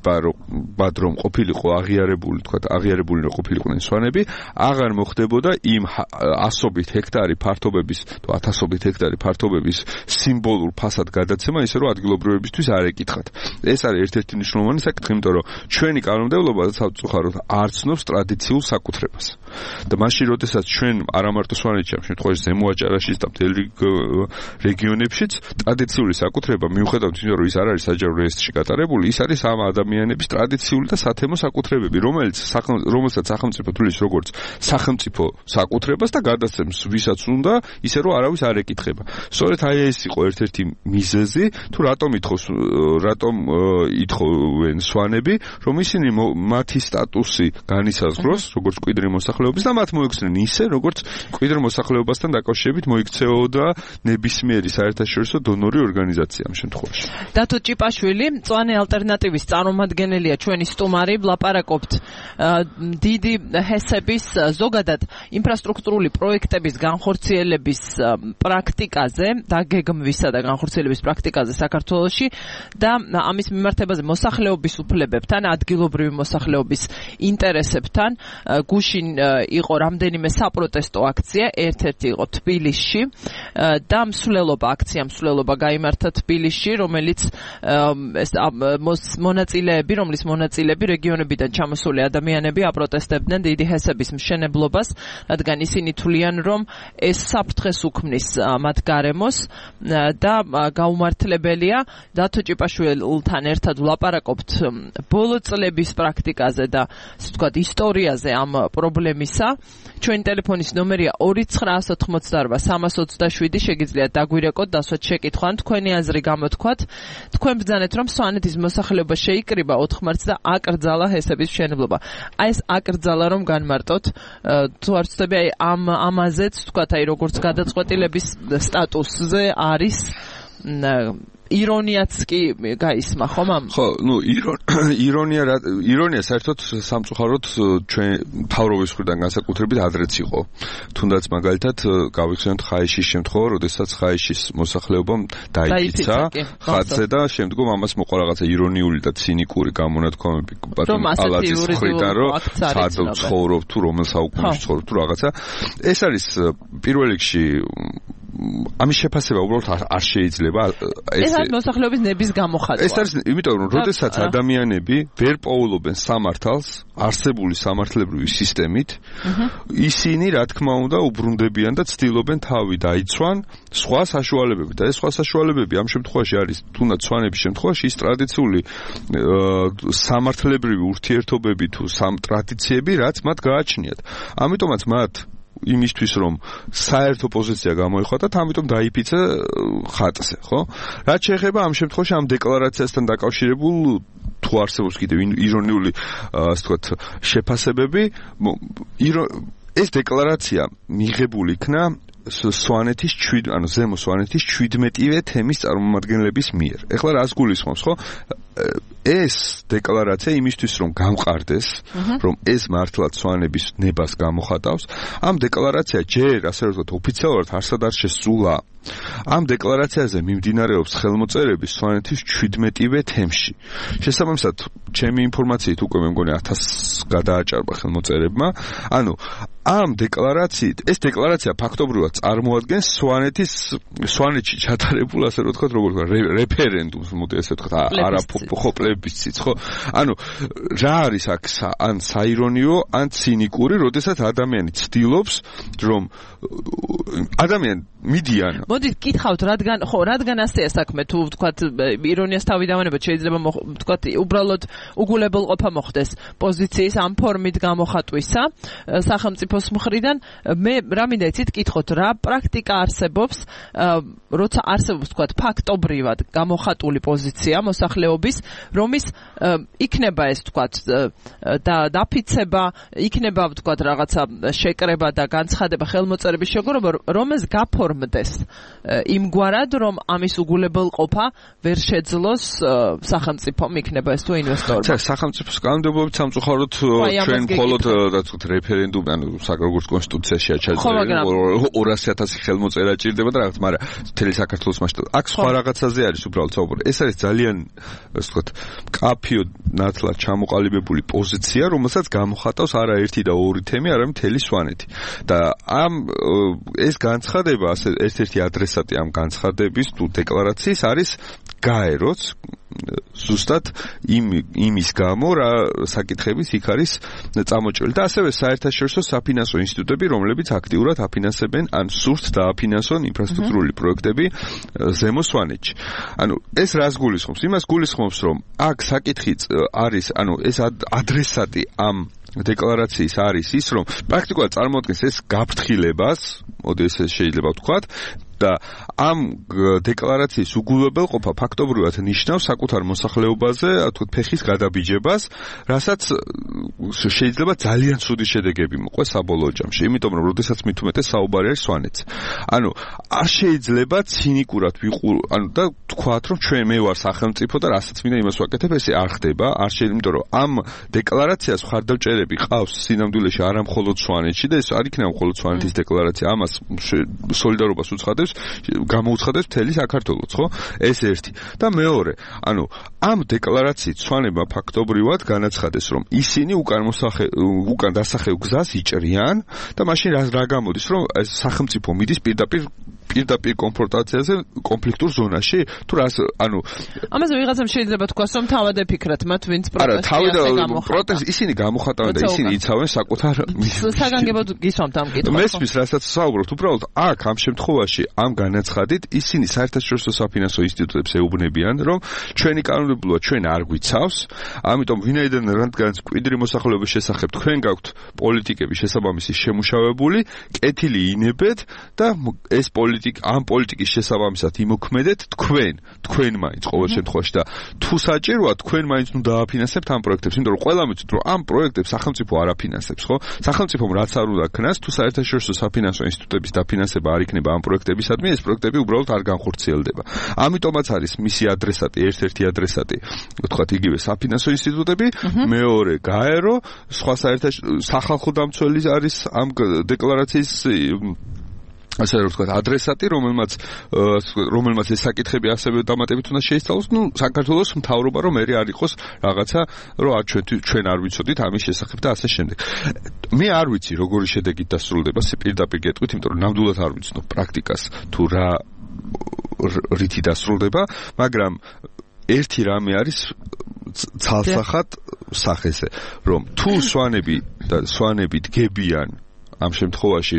ბად რომ ყოფილიყო აღიარებული, თქვა აღიარებული რომ ყოფილიყვნენ სვანები, აღარ მოხდებოდა იმ ასობით ჰექტარი ფართობების თუ ათასობით ჰექტარი ფართობების სიმბოლურ ფასად გადაცემა, ისე რომ ადგილობრივებისთვის არ ეკითხათ. ეს არის ერთ-ერთი მნიშვნელოვანი საკითხი, იმიტომ რომ ჩვენი კანონმდებლობა სამწუხაროდ არ ცნობს ტრადიციულ საკუთრებას. და მაშინ, როდესაც ჩვენ არა მარტო სვანეთში, ამ შემთხვევაში ზემო აჭარაშიც და მთელ რეგიონებშიც ტრადიციული საკუთრება, მიუხედავად იმისა, რომ ის არ არის საჯარო რეესტრში გატარებული, ის არის ამ ადამიანების ტრადიციული და სათემო საკუთრებები, რომელიც რომელსაც სახელმწიფო თulis როგორც სახელმწიფო საკუთრებას და გადაცემს ვისაც უნდა, ისე რომ არავის არ ეკითხება. სწორედ აი ეს იყო ერთ-ერთი მიზეზი, თუ რატომ ითხოვს, რატომ ითხოვენ სვანები, რომ ისინი მათი სტატუსი განისაზღვროს, როგორც მკვიდრი მოსახლეობის და მათ მოექცნენ ისე, როგორც მკვიდრ მოსახლეობასთან დაკავშირებით მოიქცეოდა ნებისმიერი საერთაშორისო დონორი ორგანიზაცია ამ შემთხვევაში. დათო ჭიპაშვილი, მწვანე ალტერნატივის წარმომადგენელია ჩვენი სტუმარი, ვლაპარაკობთ დიდი ჰესების ზოგადად ინფრასტრუქტურული პროექტების განხორციელების პრაქტიკაზე, დაგეგმვისა და განხორციელების პრაქტიკაზე საქართველოში და ამის მიმართებაზე მოსახლეობის უფლებებთან, ადგილობრივი მოსახლეობის ინტერესებთან. გუშინ იყო რამდენიმე საპროტესტო აქცია, ერთ-ერთი იყო თბილისში და მსვლელობა აქცია მსვლელობა გაიმართა თბილისში, რომელიც ეს მონაწილეები, რომლის მონაწილეები რეგიონები და ქვეყნებიდან ჩამოსული ადამიანები აპროტესტებდნენ დიდი ჰესების მშენებლობას, რადგან ისინი თვლიან, რომ ეს საფრთხეს უქმნის მათ გარემოს და გაუმართლებელია. დათო ჭიპაშვილთან ერთად ვლაპარაკობთ ბოლო წლების პრაქტიკაზე და ასე ვთქვათ ისტორიაზე ამ პრობლემისა. ჩვენი ტელეფონის ნომერია ორი ცხრაას ოთხმოცდარვა სამას ოცდაშვიდი. შეგიძლიათ დაგვირეკოთ, დასვათ შეკითხვა, თქვენი აზრი გამოთქვათ. თქვენ ბრძანეთ, რომ სვანეთის მოსახლეობა შეიკრიბა ოთხ მარტს და აკრძალა ჰესების მშენებლობა. აი ეს აკრძალა რომ განმარტოთ, თუ არ ვცდები, აი ამ ამაზეც ვთქვათ, აი როგორც გადაწყვეტილების სტატუსზე არის ირონიაც კი გაისმა, ხომ ამ? ხო, ну, ირონია ირონია საერთოდ სამწუხაროდ ჩვენ თავრობის მხრიდან განსაკუთრებით ადრეც იყო. თუნდაც მაგალითად გავიხსენოთ ხაიშის შემთხვევა, როდესაც ხაიშის მოსახლეობამ დაიფიცა ხატზე და შემდგომ ამას მოყვა რაღაცა ირონიული და ცინიკური გამონათქვამები ბატონ ალაძის მხრიდან, რომ სად ცხოვრობ თუ რომელ საუკუნეში ცხოვრობ თუ რაღაცა. ეს არის პირველ რიგში ამის შეფასება უბრალოდ არ შეიძლება. ეს არის მოსახლეობის ნების გამოხატვა. ეს არის იმიტომ რომ როდესაც ადამიანები ვერ პოულობენ სამართალს არსებული სამართლებრივი სისტემით, ისინი რა თქმა უნდა უბრუნდებიან და ცდილობენ თავი დაიცვან სხვა საშუალებებით. და ეს სხვა საშუალებები ამ შემთხვევაში არის თუნდაც სვანების შემთხვევაში ის ტრადიციული სამართლებრივი ურთიერთობები თუ სამ ტრადიციები, რაც მათ გააჩნიათ. ამიტომაც მათ იმისთვის რომ საერთო პოზიცია გამოიხატათ, ამიტომ დაიფიცა ხატზე, ხო? რაც შეეხება ამ შემთხვევაში ამ დეკლარაციასთან დაკავშირებულ თუ არსებობს კიდევ ირონიული, ასე ვთქვათ, შეფასებები, ეს დეკლარაცია მიღებული იქნა სვანეთის შვიდ, ანუ ზემო სვანეთის შვიდმეტივე თემის წარმომადგენლების მიერ. ეხლა რას გულისხმობს, ხო? ეს დეკლარაცია იმისთვის რომ გამყარდეს, რომ ეს მართლაც სვანების ნებას გამოხატავს, ამ დეკლარაცია ჯერ ასე ვთქვათ ოფიციალურად არსად არ შესულა. ამ დეკლარაციაზე მიმდინარეობს ხელმოწერები სვანეთის შვიდმეტივე თემში. შესაბამისად, ჩემი ინფორმაციით უკვე მე მგონი ათასს გადააჭარბა ხელმოწერებმა. ანუ ამ დეკლარაციით, ეს დეკლარაცია ფაქტობრივად წარმოადგენს სვანეთის სვანეთში ჩატარებულ, ასე რომ ვთქვათ, როგორ რეფერენდუმს, მოდი ესე ვთქვათ, არა ხო პლებისციტს, ხო? ანუ რა არის აქ ან საირონიო, ან ცინიკური, როდესაც ადამიანი ცდილობს, რომ ადამიანი მიდიან. მოდით კითხავთ, რადგან ხო, რადგან ასეა საქმე, თუ ვთქვათ, ირონიას თავი დავანებოთ, შეიძლება ვთქვათ, უბრალოდ უგულებელყოფა მოხდეს პოზიციის ამ ფორმით გამოხატვისა სახელმწიფოს მხრიდან. მე რა მინდა იცით, კითხოთ, რა პრაქტიკა არსებობს, როცა არსებობს, ვთქვათ, ფაქტობრივად გამოხატული პოზიცია მოსახლეობის, რომის იქნება ეს, ვთქვათ, და დაფიცება, იქნება, ვთქვათ, რაღაცა შეკრება და განცხადება ხელმოწერების შეგროვება, რომ ეს გაფორმდეს იმგვარად, რომ ამის უგულებელყოფა ვერ შეძლოს სახელმწიფომ, იქნება ეს თუ ინვესტორმა. სახელმწიფოს კანონმდებლობით სამწუხაროდ ჩვენ მხოლოდ დაწუთ რეფერენდუმი, ანუ როგორც კონსტიტუციაში ჩაწერილი ორასი ათასი ხელმოწერა ჭირდება და რაღაც, მაგრამ მთელი საქართველოს მასშტაბით აქ სხვა რაღაცაზე არის უბრალოდ საუბარი. ეს არის ძალიან, ასე ვთქვათ, კაფიო ნათლად ჩამოყალიბებული პოზიცია, რომელსაც გამოხატავს არა ერთი და ორი თემი, არამედ მთელი სვანეთი. და ამ ეს განცხადება, ასე ერთ-ერთი ადრესატი ამ განცხადების თუ დეკლარაციის არის გაეროც, ზუსტად იმ იმის გამო, რა საკითხების იქ არის წამოჭრილი და ასევე საერთაშორისო საფინანსო ინსტიტუტები, რომლებიც აქტიურად აფინანსებენ ან სურთ დააფინანსონ ინფრასტრუქტურული პროექტები ზემო სვანეთში. ანუ ეს რას გულისხმობს? იმას გულისხმობს, რომ აქ საკითხი არის, ანუ ეს ადრესატი ამ დეკლარაციის არის ის, რომ პრაქტიკულად წარმოადგენს ეს გაფრთხილებას, მოდი ესე შეიძლება ვთქვათ, და ამ დეკლარაციის უგულებელყოფა ფაქტობრივად ნიშნავს საკუთარ მოსახლეობაზე, თქვათ, ფეხის გადაბიჯებას, რასაც შეიძლება ძალიან ცუდი შედეგები მოყვეს საბოლოო ჯამში, იმიტომ რომ როდესაც მით უმეტეს საუბარი არის სვანეთს. ანუ არ შეიძლება ცინიკურად ვიყურ, ანუ და თქვათ, რომ ჩვენ მე ვარ სახელმწიფო და რასაც მინდა იმას ვაკეთებ, ესე არ ხდება, არ შეიძლება, იმიტომ რომ ამ დეკლარაციას მხარდამჭერები ყავს სინამდვილეში არა მხოლოდ სვანეთში და ეს არ იქნება მხოლოდ სვანეთის დეკლარაცია, ამას სოლიდარობას უცხადებს გამოუცხადებს მთელი საქართველოს, ხო? ეს ერთი. და მეორე, ანუ ამ დეკლარაციით სვანებმა ფაქტობრივად განაცხადეს, რომ ისინი უკან მოსახე უკან დასახევ გზას იჭრიან და მაშინ რა რა გამოდის, რომ ეს სახელმწიფო მიდის პირდაპირ პირდაპირ კონფრონტაციაზე, კონფლიქტურ ზონაში, თუ რას, ანუ ამაზე ვიღაცამ შეიძლება თქვას, რომ თავად ეფიქრათ მათ, ვინც პროტესტი გამოხატა. პროტესტი ისინი გამოხატავენ და ისინი იცავენ საკუთარ საგანგებოდ გისვამთ ამ კითხვას. მესმის, რასაც საუბრობთ, უბრალოდ აქ ამ შემთხვევაში ამ განაცხადით ისინი საერთაშორისო საფინანსო ინსტიტუტებს ეუბნებიან, რომ ჩვენი კანონმდებლობა ჩვენ არ გვიცავს, ამიტომ ვინაიდან რადგანაც მკვიდრი მოსახლეობის შესახებ თქვენ გაქვთ პოლიტიკები შესაბამისი შემუშავებული, კეთილი ინებეთ და ეს პოლიტიკა ამ პოლიტიკის შესაბამისად იმოქმედეთ თქვენ, თქვენ მაინც ყოველ შემთხვევაში და თუ საჭიროა თქვენ მაინც ნუ დააფინანსებთ ამ პროექტებს, იმიტომ რომ ყველამ ვიცით რომ ამ პროექტებს სახელმწიფო არ აფინანსებს, ხო? სახელმწიფომ რაც არ უნდა ქნას, თუ საერთაშორისო საფინანსო ინსტიტუტების დაფინანსება არ იქნება ამ პროექტებისადმი, ეს პროექტები უბრალოდ არ განხორციელდება. ამიტომაც არის მისი ადრესატი, ერთ-ერთი ადრესატი, ვთქვათ, იგივე საფინანსო ინსტიტუტები, მეორე გაერო, სხვა საერთაშორისო სახალხო დამცველი არის ამ დეკლარაციის ასე რომ ვთქვათ, ადრესატი, რომელმაც რომელმაც ეს საკითხები ასევე დამატებით უნდა შეისწავლოს, ну, საქართველოს მთავრობა რომ ერი არ იყოს რაღაცა, რომ არ ჩვენ ჩვენ არ ვიცოდით ამის შესახებ და ასე შემდეგ. მე არ ვიცი, როგორი შედეგით დასრულდება, პირდაპირ გეტყვით, იმიტომ რომ ნამდვილად არ ვიცნობ პრაქტიკას თუ რა რითი დასრულდება, მაგრამ ერთი რამე არის ცალსახად სახეზე, რომ თუ სვანები და სვანები დგებიან ამ შემთხვევაში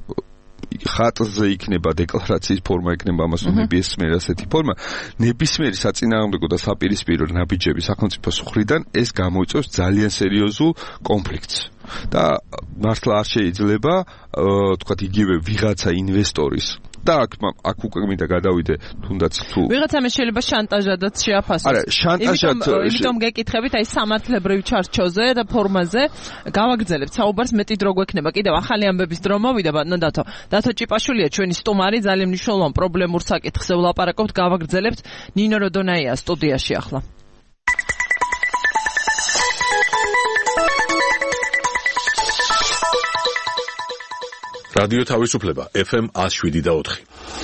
ხატზე იქნება დეკლარაციის ფორმა, იქნება ამას ნებისმიერ ასეთი ფორმა, ნებისმიერი საწინააღმდეგო და საპირისპირო ნაბიჯები სახელმწიფოს მხრიდან ეს გამოიწვევს ძალიან სერიოზულ კონფლიქტს. და მართლა არ შეიძლება, თქვათ, იგივე ვიღაცა ინვესტორის და აქ აქ უკვე მინდა გადავიდე თუნდაც თუ ვიღაცამ შეიძლება შანტაჟადაც შეაფასოს. არა, შანტაჟად იმიტომ გეკითხებით აი სამართლებრივ ჩარჩოზე და ფორმაზე გავაგრძელებთ საუბარს, მეტი დრო გვექნება. კიდევ ახალი ამბების დრო მოვიდა, ბატონო დათო. დათო ჭიპაშვილია ჩვენი სტუმარი, ძალიან მნიშვნელოვან პრობლემურ საკითხზე ვლაპარაკობთ, გავაგრძელებთ. ნინო როდონაია სტუდიაში ახლა. რადიო თავისუფლება ეფ ემ one oh seven და four.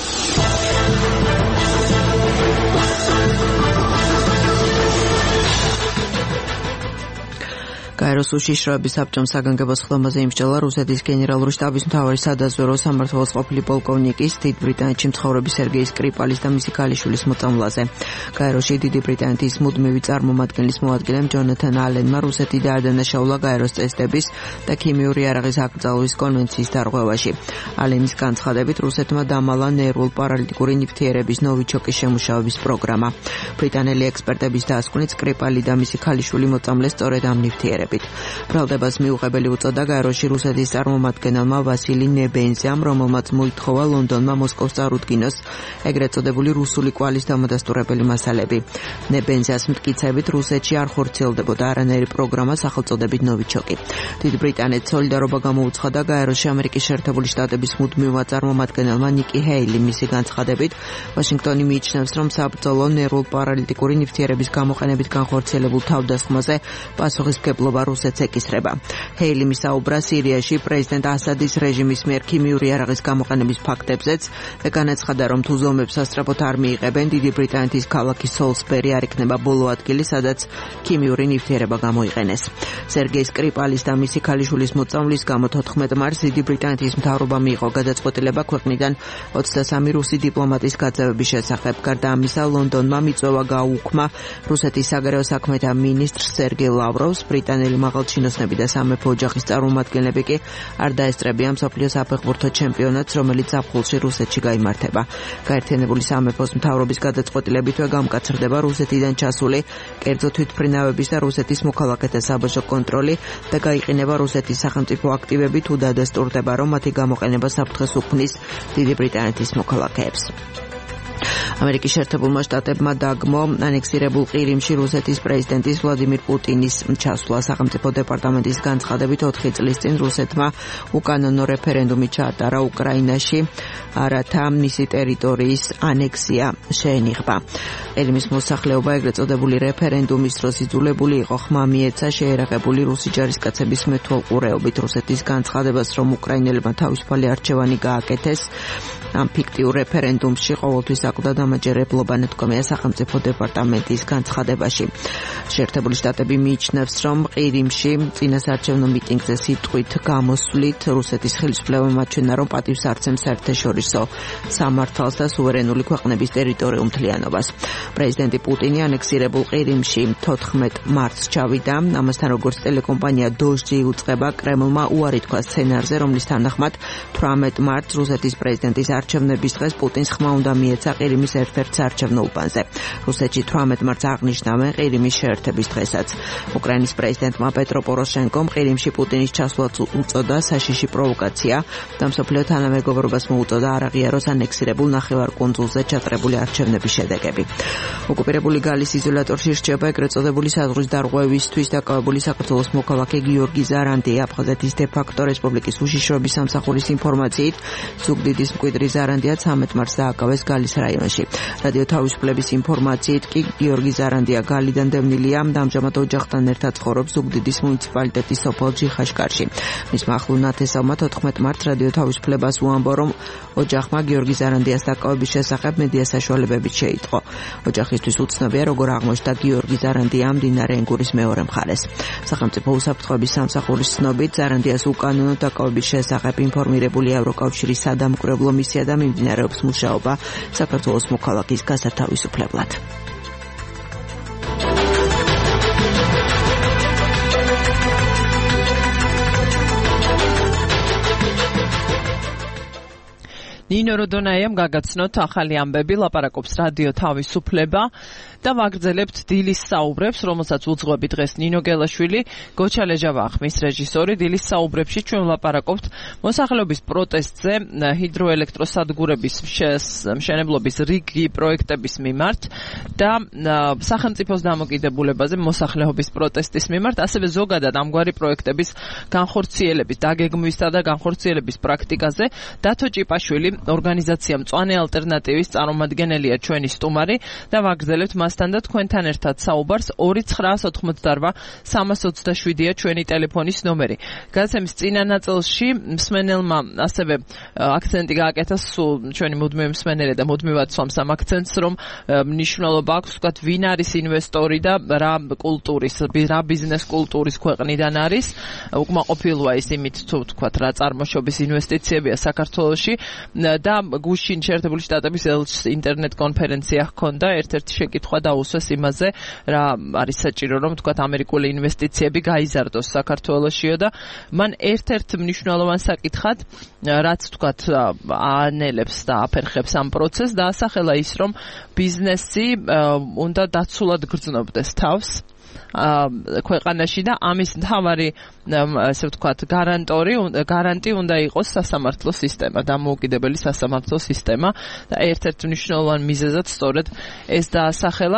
გაეროს უშიშროების საბჭომ საგანგებო სხდომაზე იმსჯელა რუსეთის გენერალური შტაბის მთავარი სადაზვერვო სამმართველოს ყოფილი პოლკოვნიკის დიდ ბრიტანეთში მცხოვრები სერგეი სკრიპალის და მისი ქალიშვილის მოწამვლაზე. გაეროში დიდი ბრიტანეთის მუდმივი წარმომადგენლის მოადგილემ ჯონათან ალენმა რუსეთი დაადანაშაულა გაეროს წესდების და ქიმიური იარაღის აკრძალვის კონვენციის დარღვევაში. ალენის განცხადებით რუსეთმა დამალა ნერვულ პარალიტიკური ნივთიერების ნოვიჩოკის შემუშავების პროგრამა. ბრიტანელი ექსპერტების დასკვნით სკრიპალი და მისი ქალიშვილი მოწამლეს სწორედ ამ ნივთიერებებით. ბრალდებას მიუღებელი უწოდა გაეროში რუსეთის წარმომადგენელმა ვასილი ნებენზიამ, რომელმაც მოითხოვა ლონდონმა მოსკოვს წარუდგინოს ეგრეთ წოდებული რუსული კვალის დამადასტურებელი მასალები. ნებენზიას მტკიცებით რუსეთში არ ხორციელდებოდა არანაირი პროგრამა სახელწოდებით ნოვიჩოკი. დიდ ბრიტანეთს სოლიდარობა გამოუცხადა გაეროში ამერიკის შეერთებული შტატების მუდმივმა წარმომადგენელმა ნიკი ჰეილი. მისი განცხადებით ვაშინგტონი მიიჩნევს, რომ საბრძოლო ნერვულ პარალიტიკური ნივთიერების გამოყენებით განხორციელებულ თავდასხმაზე პასუხისმგებლობა რუსეთს ეკისრება. ჰეილი მისაუბრა სირიაში პრეზიდენტ ასადის რეჟიმის მიერ ქიმიური იარაღის გამოყენების ფაქტებზეც და განაცხადა, რომ თუ ზომებს სასწრაფოდ არ მიიღებენ, დიდი ბრიტანეთის ქალაქი სოლსბერი არ იქნება ბოლო ადგილი, სადაც ქიმიური ნივთიერება გამოიყენეს. სერგეი სკრიპალის და მისი ქალიშვილის მოწამვლის გამო თოთხმეტ მარტს დიდი ბრიტანეთის მთავრობა მიიღო გადაწყვეტილება ქვეყნიდან ოცდასამი რუსი დიპლომატის გაძევების შესახებ. გარდა ამისა, ლონდონმა მიწვევა გააუქმა რუსეთის საგარეო საქმეთა მინისტრ სერგეი ლავროვს. ბრიტანელი მაღალჩინოსნები და სამეფო ოჯახის წარმომადგენლები კი არ დაესწრებიან მსოფლიოს საფეხბურთო ჩემპიონატს, რომელიც ზაფხულში რუსეთში გაიმართება. გაერთიანებული სამეფოს მთავრობის გადაწყვეტილებითვე გამკაცრდება რუსეთიდან ჩასული კერძო თვითმფრინავების და რუსეთის მოქალაქეთა საბაჟო კონტროლი და გაიყინება რუსეთის სახელმწიფო აქტივები, თუ დადასტურდება, რომ მათი გამოყენება საფრთხეს უქმნის დიდი ბრიტანეთის მოქალაქეებს. ამერიკის შეერთებულმა შტატებმა დაგმო ანექსირებულ ყირიმში რუსეთის პრეზიდენტის ვლადიმირ პუტინის ჩასვლა. სახელმწიფო დეპარტამენტის განცხადებით ოთხი წლის წინ რუსეთმა უკანონო რეფერენდუმი ჩაატარა უკრაინაში, რათა მისი ტერიტორიის ანექსია შეენიღბა. ყირიმის მოსახლეობა ეგრეთ წოდებული რეფერენდუმის დროს იძულებული იყო ხმა მიეცა შეერაღებული რუსი ჯარისკაცების მეთვალყურეობით. რუსეთის განცხადებას, რომ უკრაინელებმა თავისუფალი არჩევანი გააკეთეს, ამ ფიქტიურ რეფერენდუმში ყოველთვის აკვდა დამაჯერებლობა ნათქვამია სახელმწიფო დეპარტამენტის განცხადებაში. შეერთებული შტატები მიიჩნევს, რომ ყირიმში წინასაარჩევნო მიტინგზე სიტყვით გამოსვლით რუსეთის ხელისუფლებამ აჩვენა, რომ პატივს არცემს საერთაშორისო სამართალს და სუვერენული ქვეყნების ტერიტორიულ მთლიანობას. პრეზიდენტი პუტინი ანექსირებულ ყირიმში თოთხმეტ მარტს ჩავიდა. ამასთან როგორც ტელეკომპანია დოჟჯი უწყება, კრემლმა უარი თქვა სცენარზე, რომლის თანახმად თვრამეტ მარტს რუსეთის პრეზიდენტის არჩევნების დღეს პუტინს ხმა უნდა მიეცა ყირიმის ერთ-ერთ საარჩევნო უბანზე. რუსეთში თვრამეტ მარტს აღნიშნავენ ყირიმის შეერთების დღესაც. უკრაინის პრეზიდენტმა პეტრო პოროშენკომ ყირიმში პუტინის ჩასვლაც უწოდა საშიში პროვოკაცია და მსოფლიო თანამეგობრობას მოუწოდა არ აღიაროს ანექსირებულ ნახევარკუნძულზე ჩატარებული არჩევნების შედეგები. ოკუპირებული გალის იზოლატორში რჩება ეგრეთ წოდებული საზღვრის დარღვევისთვის დაკავებული საქართველოს მოქალაქე გიორგი ზარანდი. აფხაზეთის დე-ფაქტო რესპუბლიკის უშიშროების სამსახურის ინფორმაციით ზუგდიდის მკვიდრი ზარანდია ცამეტ მარტს დააკავეს გალის რაიონში. რადიო თავისუფლების ინფორმაციით კი გიორგი ზარანდია გალიდან დევნილია და ამჟამად ოჯახთან ერთად ცხოვრობს ზუგდიდის მუნიციპალიტეტის სოფელ ჯიხაშკარში. მისმა ახლო ნათესავმა თოთხმეტ მარტს რადიო თავისუფლებას უამბო, რომ ოჯახმა გიორგი ზარანდიას დაკავების შესახებ მედია საშუალებებით შეიტყო. ოჯახისთვის უცნობია, როგორ აღმოჩნდა გიორგი ზარანდია მდინარე ენგურის მეორე მხარეს. სახელმწიფო უსაფრთხოების სამსახურის ცნობით ზარანდიას უკანონო დაკავების შესახებ ინფორმირებული ევროკავშირის სადამკვირვებლო მისია და მიმდინარეობს მუშაობა საქართველოს მოქალაქის გასათავისუფლებლად. ნინო როდონაიამ გაგაცნოთ ახალი ამბები, ლაპარაკობს რადიო თავისუფლება და ვაგრძელებთ დილის საუბრებს, რომელსაც უძღვები დღეს ნინო გელაშვილი, გოჩა ლეჟავა ხმის რეჟისორი. დილის საუბრებში ჩვენ ვლაპარაკობთ მოსახლეობის პროტესტზე ჰიდროელექტროსადგურების მშენებლობის რიგი პროექტების მიმართ და სახელმწიფოს დამოკიდებულებაზე მოსახლეობის პროტესტის მიმართ, ასევე ზოგადად ამგვარი პროექტების განხორციელების, დაგეგმვისა და განხორციელების პრაქტიკაზე. დათო ჭიპაშვილი ორგანიზაცია მწვანე ალტერნატივის წარმომადგენელია ჩვენი სტუმარი და ვაგრძელებთ მასთან და თქვენთან ერთად საუბარს. ორი ცხრა ოთხმოცდაოთხ სამას ოცდაშვიდია ჩვენი ტელეფონის ნომერი. გადაცემის წინა ნაწილში მსმენელმა ასევე აქცენტი გააკეთა, სულ ჩვენი მუდმივი მსმენელი და მუდმივად სვამს ამ აქცენტს, რომ მნიშვნელობა აქვს ვთქვათ ვინ არის ინვესტორი და რა კულტურის, რა ბიზნეს კულტურის ქვეყნიდან არის. უკმაყოფილოა ის იმით თუ ვთქვათ რა წარმოშობის ინვესტიციებია საქართველოში. და გუშინ შეერთებული შტატების ელჩის ინტერნეტ კონფერენცია ჰქონდა. ერთ-ერთი შეკითხვა დაუსვეს იმაზე, რა არის საჭირო, რომ თქვათ ამერიკული ინვესტიციები გაიზარდოს საქართველოშიო და მან ერთ-ერთ მნიშვნელოვან საკითხად, რაც თქვათ აანელებს და აფერხებს ამ პროცესს, დაასახელა ის, რომ ბიზნესი უნდა დაცულად გრძნობდეს თავს ქვეყანაში და ამის მთავარი ასე ვთქვათ გარანტორი გარანტი უნდა იყოს სასამართლო სისტემა, დამოუკიდებელი სასამართლო სისტემა და ერთ-ერთ მნიშვნელოვან მიზეზად სწორედ ეს დაასახელა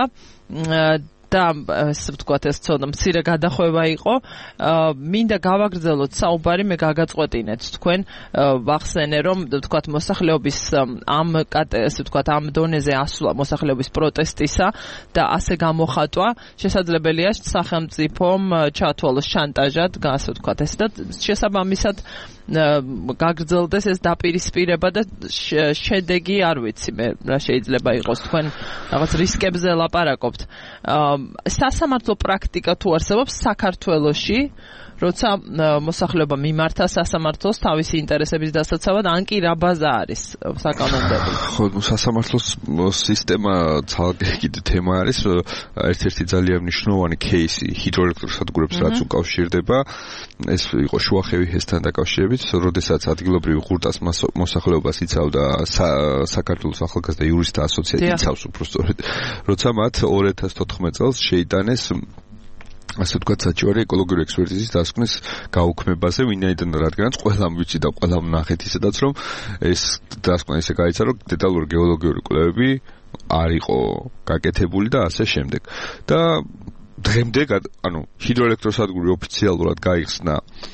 და ასე ვთქვათ ეს ცოტა მცირე გადახვევა იყო. მინდა გავაგრძელოთ საუბარი, მე გაგაწყვეტინეთ თქვენ ვახსენე, რომ ვთქვათ მოსახლეობის ამ ასე ვთქვათ ამ დონეზე ასვლა მოსახლეობის პროტესტისა და ასე გამოხატვა შესაძლებელია სახელმწიფომ ჩათვალოს შანტაჟად, ასე ვთქვათ ეს და შესაბამისად გაგრძელდეს ეს დაპირისპირება და შედეგი არ ვიცი მე რა შეიძლება იყოს. თქვენ რაღაც რისკებზე ლაპარაკობთ. სასამართლო პრაქტიკა თუ არსებობს საქართველოში, როცა მოსახლეობა მიმართა სასამართლოს თავისი ინტერესების დასაცავად, ან კი რა ბაზა არის საკანონმდებლო? ხო, სასამართლოს სისტემა ცალკე კიდე თემა არის. ერთ-ერთი ძალიან მნიშვნელოვანი кейსი ჰიდროელექტროსადგურებს რაც უკავშირდება, ეს იყო შუახევი ჰესთან დაკავშირებით, როდესაც ადგილობრივი ხურტას მოსახლეობას იცავდა საქართველოს ახალგაზრდა იურისტთა ასოციაცია, იცავს უბრალოდ, როცა მათ ორი ათას თოთხმეტ წელს შეიტანეს ასე ვთქვათ საჭირო ეკოლოგიური ექსპერტიზის დასკვნის გაუქმებაზე, ვინაიდან რადგანაც ყველამ ვიცი და ყველამ ნახეთ ისედაც, რომ ეს დასკვნა ისე გაიცა, რომ დეტალური გეოლოგიური კვლევები არ იყო გაკეთებული და ასე შემდეგ. და დღემდე, ანუ ჰიდროელექტროსადგური ოფიციალურად გაიხსნა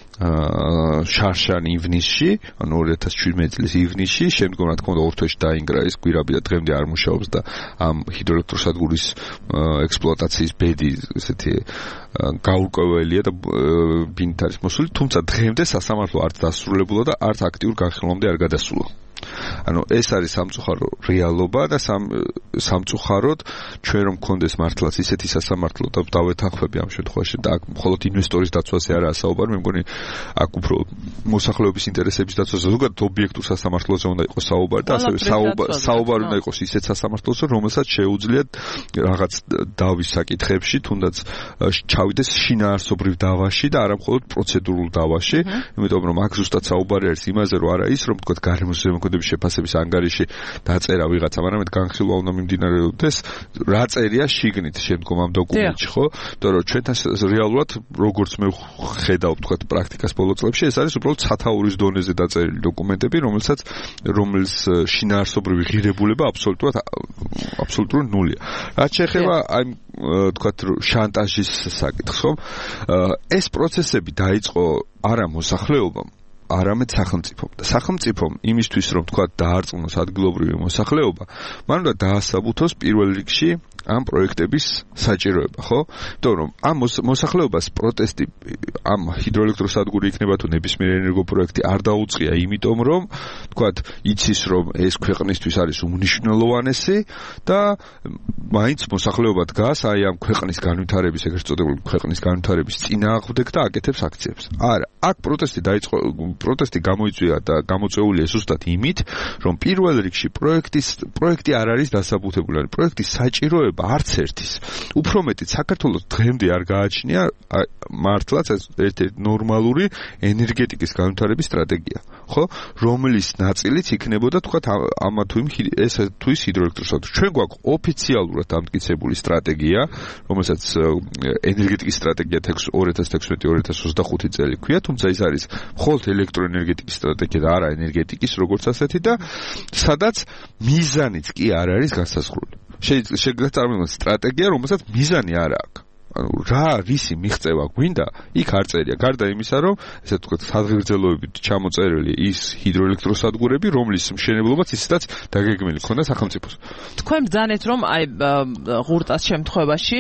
შარშან ივნისში, ანუ ორი ათას შვიდმეტი წლის ივნისში, შემდგომ რა თქმა უნდა ორ თვეში დაინგრა ეს გვირაბი და დღემდე არ მუშაობს და ამ ჰიდროელექტროსადგურის ექსპლუატაციის ბედი ესეთი გაურკვეველია და ბინით არის მოსული, თუმცა დღემდე სასამართლო არც დასრულებულა და არც აქტიურ განხილვამდე არ გადასულა. ანუ ეს არის სამწუხარო რეალობა და სამწუხაროდ ჩვენ რომ გქონდეს მართლაც ისეთი სასამართლო და დავეთანხმები ამ შემთხვევაში და აქ მხოლოდ ინვესტორის დაცვაზე არაა საუბარი, მე მგონი აქ უფრო მოსახლეობის ინტერესების დაცვაზე ზოგადად ობიექტურ სასამართლოზე უნდა იყოს საუბარი და ასევე საუბარი უნდა იყოს ისეთ სასამართლოზე, რომელსაც შეუძლიათ რაღაც დავის საკითხებში თუნდაც ჩავიდეს შინაარსობრივ დავაში და არა მხოლოდ პროცედურულ დავაში, იმიტომ რომ აქ ზუსტად საუბარი არის იმაზე, რომ არა ის, რომ თქვა გარემოს ზემოქმედების შეფასების ანგარიში დაწერა ვიღაცა, მაგრამ განხილვა უნდა მიმდინარეობდეს რა წერია შიგნით შემდგომ ამ დოკუმენტში, ხო? იმიტომ რომ ჩვენთან რეალურად როგორც მე ხედავ თქვა პრაქტიკას ბოლო წლებში, ეს არის უბრალოდ სათაურის დონეზე დაწერილი დოკუმენტები, რომელსაც რომლის შინაარსობრივი ღირებულება აბსოლუტურად აბსოლუტურად ნულია. რაც შეეხება აი თქვა შანტაჟის საკითხს, ხო? ეს პროცესები დაიწყო არა მოსახლეობამ, არამედ სახელმწიფომ. და სახელმწიფომ იმისთვის რომ თქვა დაარწმუნოს ადგილობრივი მოსახლეობა, მან უნდა დაასაბუთოს პირველ რიგში ამ პროექტების საჭიროება, ხო? იმიტომ რომ ამ მოსახლეობას პროტესტი ამ ჰიდროელექტროსადგური იქნება თუ ნებისმიერ ენერგოპროექტი არ დაუწყია, იმიტომ რომ თქვათ იცის რომ ეს ქვეყნისთვის არის უმნიშვნელოვანესი და მაინც მოსახლეობა დგას აი ამ ქვეყნის განვითარების, ეგრეთ წოდებული ქვეყნის განვითარების წინააღმდეგ და აკეთებს აქციებს. არა, აქ პროტესტი დაიწყო, პროტესტი გამოიწვია და გამოწვეულია ზუსტად იმით, რომ პირველ რიგში პროექტის პროექტი არ არის დასაბუთებული, ან პროექტის საჭიროება არც ერთის. უფრო მეტიც საქართველოს დღემდე არ გააჩნია მართლაც ეს ერთ-ერთი ნორმალური ენერგეტიკის განვითარების სტრატეგია, ხო? რომლის ნაწილიც იქნებოდა თქვა ამა თუ იმ ეს თუ ის ჰიდროელექტროსადგური. ჩვენ გვაქვს ოფიციალურად დამტკიცებული სტრატეგია, რომელსაც ენერგეტიკის სტრატეგია ორი ათას თექვსმეტი ორი ათას ოცდახუთი წელი ქვია, თუმცა ის არის მხოლოდ ელექტროენერგეტიკის სტრატეგია და არა ენერგეტიკის როგორც ასეთი და სადაც მიზანიც კი არ არის განსაზღვრული. შეიძლება წარმოიდგინოთ სტრატეგია, რომელსაც მიზანი არ აქვს. ანუ რა რისი მიღწევა გვინდა, იქ არ წერია. გარდა იმისა, რომ ესე ვთქვათ, სადღეგრძელოებით ჩამოწერილი ის ჰიდროელექტროსადგურები, რომლის მშენებლობაც ისედაც დაგეგმილი ქონდა სახელმწიფოს. თქვენ ბრძანეთ, რომ აი ღურტას შემთხვევაში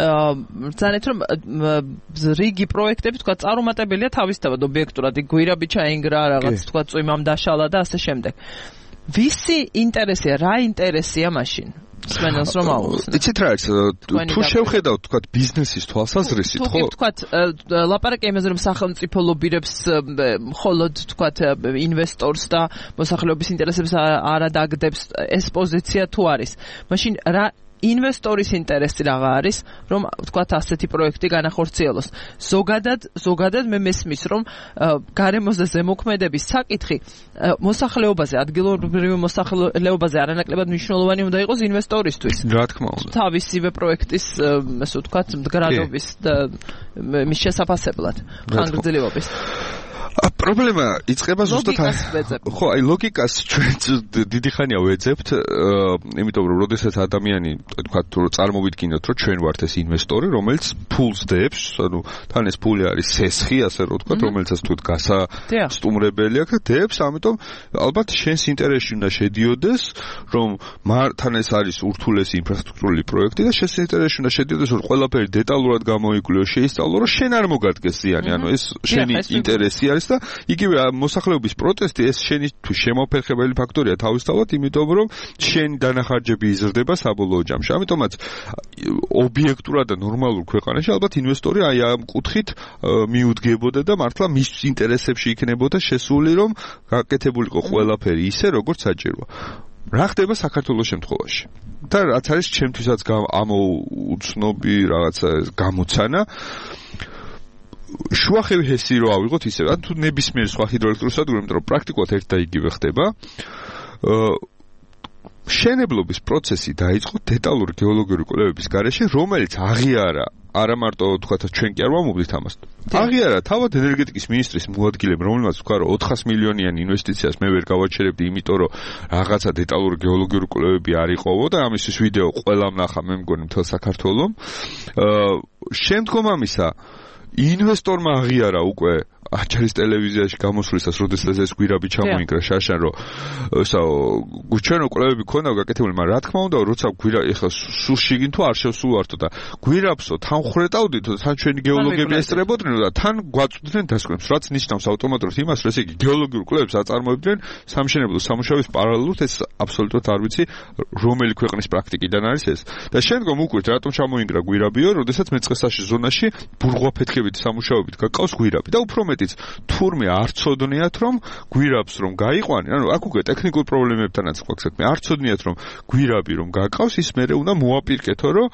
ბრძანეთ, რომ რიგი პროექტები თქვა წარუმატებელია თავისთავად ობიექტურად, გვირაბი ჩაინგრა, რაღაც თქვა წვიმამ დაშალა და ასე შემდეგ. ვისი ინტერესია, რა ინტერესია მაშინ? სმენელს რომ აუხსნათ. იცით რა არის, თუ შევხედავთ თქვა ბიზნესის თვალსაზრისით, ხო? თუ თქვა ლაპარაკი იმაზე რომ სახელმწიფო ლობირებს მხოლოდ თქვა ინვესტორს და მოსახლეობის ინტერესებს არ ადაგდებს, ეს პოზიცია თუ არის. მაშინ რა ინვესტორის ინტერესი რაღა არის, რომ ვთქვათ ასეთი პროექტი განახორციელოს. ზოგადად, ზოგადად მე მესმის, რომ გარემოზე ზემოქმედების საკითხი მოსახლეობაზე, ადგილობრივ მოსახლეობაზე არანაკლებად მნიშვნელოვანი უნდა იყოს ინვესტორისთვის. რა თქმა უნდა. თავისივე პროექტის, ასე ვთქვათ, მდგრადობის და მის შესაფასებლად, ხანგრძლივობის. ა პრობლემა იწყება ზუსტად ხო, აი ლოგიკას ჩვენ დიდი ხანია ვეძებთ, იმიტომ რომ როდესაც ადამიანი თქვა თუ წარმოვიდგინოთ, რომ ჩვენ ვართ ეს ინვესტორი, რომელიც ფულს დებს, ანუ თან ეს ფული არის სესხი, ასე რომ ვთქვა, რომელიცაც თუ გასასტუმრებელი აქვს, დებს, ამიტომ ალბათ შენს ინტერესში უნდა შედიოდეს, რომ თან ეს არის ურთულესი ინფრასტრუქტურული პროექტი და შენს ინტერესში უნდა შედიოდეს, რომ ყველაფერი დეტალურად გამოიკვლიო, შეისწავლო, რომ შენ არ მოგადგეს ზიანი, ანუ ეს შენი ინტერესი არის და იგივე მოსახლეობის პროტესტი ეს შენი თუ შემოფერხებელი ფაქტორია თავისთავად, იმიტომ რომ შენი დანახარჯები იზრდება საბოლოო ჯამში. ამიტომაც ობიექტურად და ნორმალურ ქვეყანაში ალბათ ინვესტორი აი ამ კუთხით მიუდგებოდა და მართლა მის ინტერესებში იქნებოდა შესული, რომ გაკეთებულიყო ყველაფერი ისე, როგორც საჭიროა. რა ხდება საქართველოს შემთხვევაში? და რაც არის ჩემთვისაც ამოუცნობი რაღაცა გამოცანა, შუახევი ჰესი რო ავიღოთ ისე, ან თუ ნებისმიერ სხვა ჰიდროელექტროსადგური, იმიტომ რომ პრაქტიკულად ერთ და იგივე ხდება. მშენებლობის პროცესი დაიწყო დეტალური გეოლოგიური კვლევების გარეშე, რომელიც აღიარა არა მარტო თქვათ ჩვენ კი არ ვამობდით ამას. აღიარა თავად ენერგეტიკის მინისტრის მოადგილემ, რომელმაც თქვა რომ ოთხას მილიონიან ინვესტიციას მე ვერ გავაჩერებდი, იმიტომ რომ რაღაცა დეტალური გეოლოგიური კვლევები არ იყოვო და ამისთვის ვიდეო ყველამ ნახა, მე მგონი მთელ საქართველოს. შემდგომ ამისა ინვესტორმა აღიარა უკვე აჭარის ტელევიზიაში გამოსვლისას, როდესაც ეს გვირაბი ჩამოინგრა შაშან, რომ ესა ჩვენო კვლევები ქონდა გაკეთებული, მაგრამ რა თქმა უნდა, როცა გვირა ეხლა სულ შიგნით თუ არ შევსულვართო და გვირაბსო თან ხრეტავდით და თან ჩვენი გეოლოგები ესწრებოდნენ და თან გვაწვდნენ დასკვნებს, რაც ნიშნავს ავტომატურად იმას, რომ ესე იგი გეოლოგიურ კვლევებს აწარმოებდნენ სამშენებლო სამუშაოების პარალელურად, ეს აბსოლუტურად არ ვიცი, რომელი ქვეყნის პრაქტიკიდან არის ეს. და შემდგომ უკვე რატომ ჩამოინგრა გვირაბიო, როდესაც მეწყესაში ზონაში ბურღვაფეთქებით სამუშაოებით გაკავს გვირაბი და უფრო მეტიც თურმე არ ცოდნიათ რომ გვირაბს რომ გაიყვანენ, ანუ აქ უკვე ტექნიკურ პრობლემებთანაც გვაქვს საქმე, არ ცოდნიათ რომ გვირაბი რომ გაკავს, ის მერე უნდა მოაპირკეთო, რომ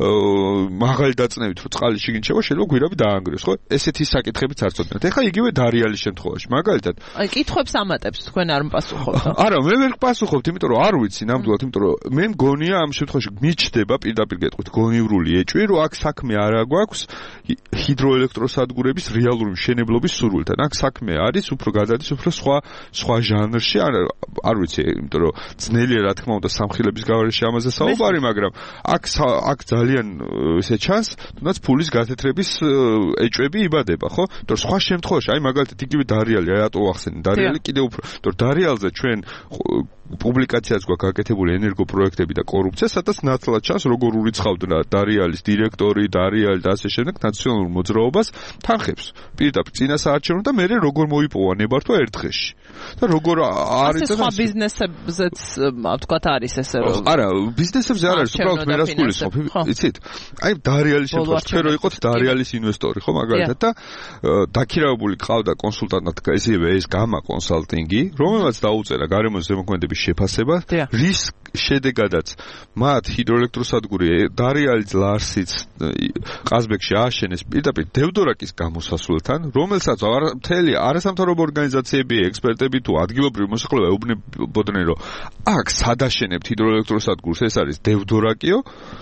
მაღალი დაწნევით რომ წყალი შიგნით შევა, შეიძლება გვირაბი დაანგრიოს, ხო? ესეთი საკითხებიც არ ცოდნიათ. ეხლა იგივე დარიალის შემთხვევაში, მაგალითად. აი, კითხვებს ამატებს თქვენ არ მპასუხობთ. არა, მე ვერ გპასუხობთ, იმიტომ რომ არ ვიცი ნამდვილად, იმიტომ რომ მე მგონია ამ შემთხვევაში მიჩნდება პირდაპირ გეტყვით გონივრული ეჭვი, რომ აქ საქმე არა გვაქვს ჰიდროელექტროსადგურების რეალური მშენებლობის სურვილთან. აქ საქმე არის უფრო გადადის უფრო სხვა სხვა ჟანრში, არ არ ვიცი, იმიტომ რომ ძნელია რა თქმა უნდა სამხილების გავარეში ამაზე საუბარი, მაგრამ აქ აქ ძალიან ესე ჩანს, თუნდაც ფულის გათეთრების ეჭვები იბადება, ხო? იმიტომ სხვა შემთხვევაში, აი მაგალითად იგივე დარიალი, აი ატო ახსენე, დარიალი კიდე უფრო, იმიტომ რომ დარიალზე ჩვენ პუბლიკაციაც გვაქვს გაკეთებული ენერგოპროექტები და კორუფცია, სადაც ნათლად ჩანს როგორ ურიცხავდა დარიალის დირექტორი, დარიალი და ასე შემდეგ ნაციონალურ მოძრაობას თანხებს. პირდაპირ წინასაარჩევნო და მე როგორ მოიპოვა ნებართვა ერთ დღეში. და როგორ არის ეს სხვა ბიზნესებზეც ვთქვათ არის ესე რომ არა, ბიზნესებზე არ არის, უბრალოდ მე რას გულისხმობ, იცით? აი დარიალის შემთხვევაში თქვენ რო იყოთ დარიალის ინვესტორი, ხო მაგალითად და დაქირავებული ყავდა კონსულტანტად ისევე ეს გამა კონსალტინგი, რომელმაც დაუწერა გარემოს ზემოქმედების შეფასება, რის შედეგადაც მათ ჰიდროელექტროსადგური დარიალის ლარსიც ყაზბეგში ააშენეს პირდაპირ დევდორაკის გამოსასვლელთან, რომელსაც მთელი არასამთავრობო ორგანიზაციები, ექსპერტები თუ ადგილობრივი მოსახლეობა ეუბნებოდნენ, რომ აქ სადაშენებთ ჰიდროელექტროსადგურს, ეს არის დევდორაკიო.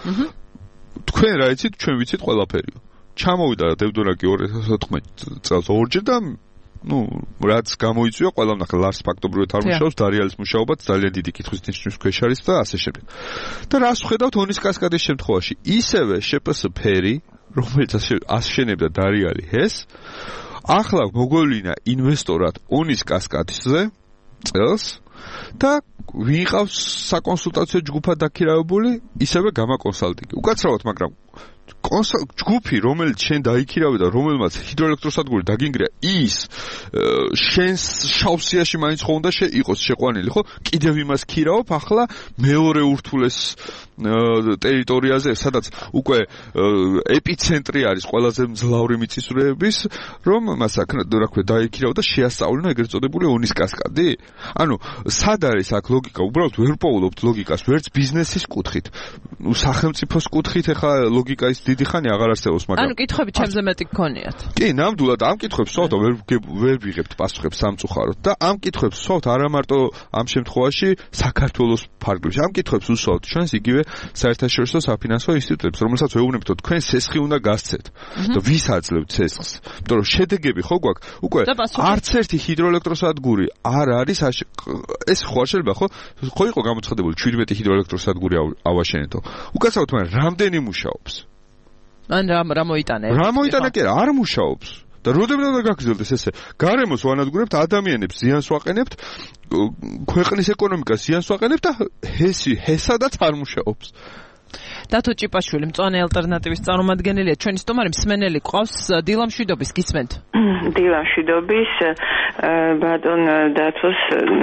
თქვენ რა იცით, ჩვენ ვიცით ყველაფერიო. ჩამოვიდა დევდორაკი ორი ათას ათოთხმეტი წელს ორჯერ და ну, რაც გამოიწვია, ყველა ნახე ლარს ფაქტობრივად არ მუშაობს, დარიალის მუშაობაც ძალიან დიდი კითხვის ნიშნის ქვეშ არის და ასე შემდეგ. და რას ვხედავთ ონის კასკადის შემთხვევაში? ისევე შპს ფერი, რომელიც აშენებდა დარიალი ჰეს, ახლა მოგვევლინა ინვესტორად ონის კასკადზე წელს და ვიყავს საკონსულტაციო ჯგუფად დაქირავებული, ისევე გამა კონსალტინგი. უკაცრავად, მაგრამ ჯგუფი, რომელიც შენ დაიქირავე და რომელმაც ჰიდროელექტროსადგური დაგინგრია, ის შენს შავსიაში მაინც ხო უნდა იყოს შეყვანილი, ხო? კიდევ იმას ქირავობ ახლა მეორე ურთულეს ტერიტორიაზე, სადაც უკვე ეპიცენტრი არის ყველაზე მძლავრი მიწისძვრების, რომ მას აქ რა ქვია დაიქირავა და შეასწავლინა ეგრეთ წოდებული ონის კასკადი? ანუ სად არის აქ ლოგიკა? უბრალოდ ვერ პოულობთ ლოგიკას, ვერც ბიზნესის კუთხით. ნუ სახელმწიფოს კუთხით ახლა ლოგიკა ის დიდი ხანი აღარ არსებობს, მაგრამ ანუ კითხვები ჩემზე მეტი გქონიათ. კი, ნამდვილად ამ კითხვებს სულ ვერ ვერ ვიღებთ პასუხებს სამწუხაროდ და ამ კითხვებს სულ არა მარტო ამ შემთხვევაში საქართველოს ფარგლებში, ამ კითხვებს უსვავთ ჩვენს იგივე საერთაშორისო საფინანსო ინსტიტუტებს, რომელსაც ვეუბნებთ, რომ თქვენ სესხი უნდა გასცეთ და ვის აძლევთ სესხს? იმიტომ რომ შედეგები ხო გვაქვს, უკვე არც ერთი ჰიდროელექტროსადგური არ არის ეს ხო არ შეიძლება ხო? ხო იყო გამოცხადებული შვიდმეტი ჰიდროელექტროსადგური ავაშენეთო. უკაცრავად, მაგრამ რამდენი მუშაობს? ან რა რა მოიტანა? რა მოიტანა კი არ მუშაობს. და როდესაც უნდა გაგრძელდეს ესე, გარემოს ვანადგურებთ, ადამიანებს ზიანს ვაყენებთ, ქვეყნის ეკონომიკას ზიანს ვაყენებთ და ჰესი, ჰესადაც არ მუშაობს. დათო ჭიპაშვილი, მწვანე ალტერნატივის წარმომადგენელია, ჩვენი სტუმარი მსმენელი ყავს დილა მშვიდობის, გისმენთ. დილა მშვიდობის, ბატონ დათოს,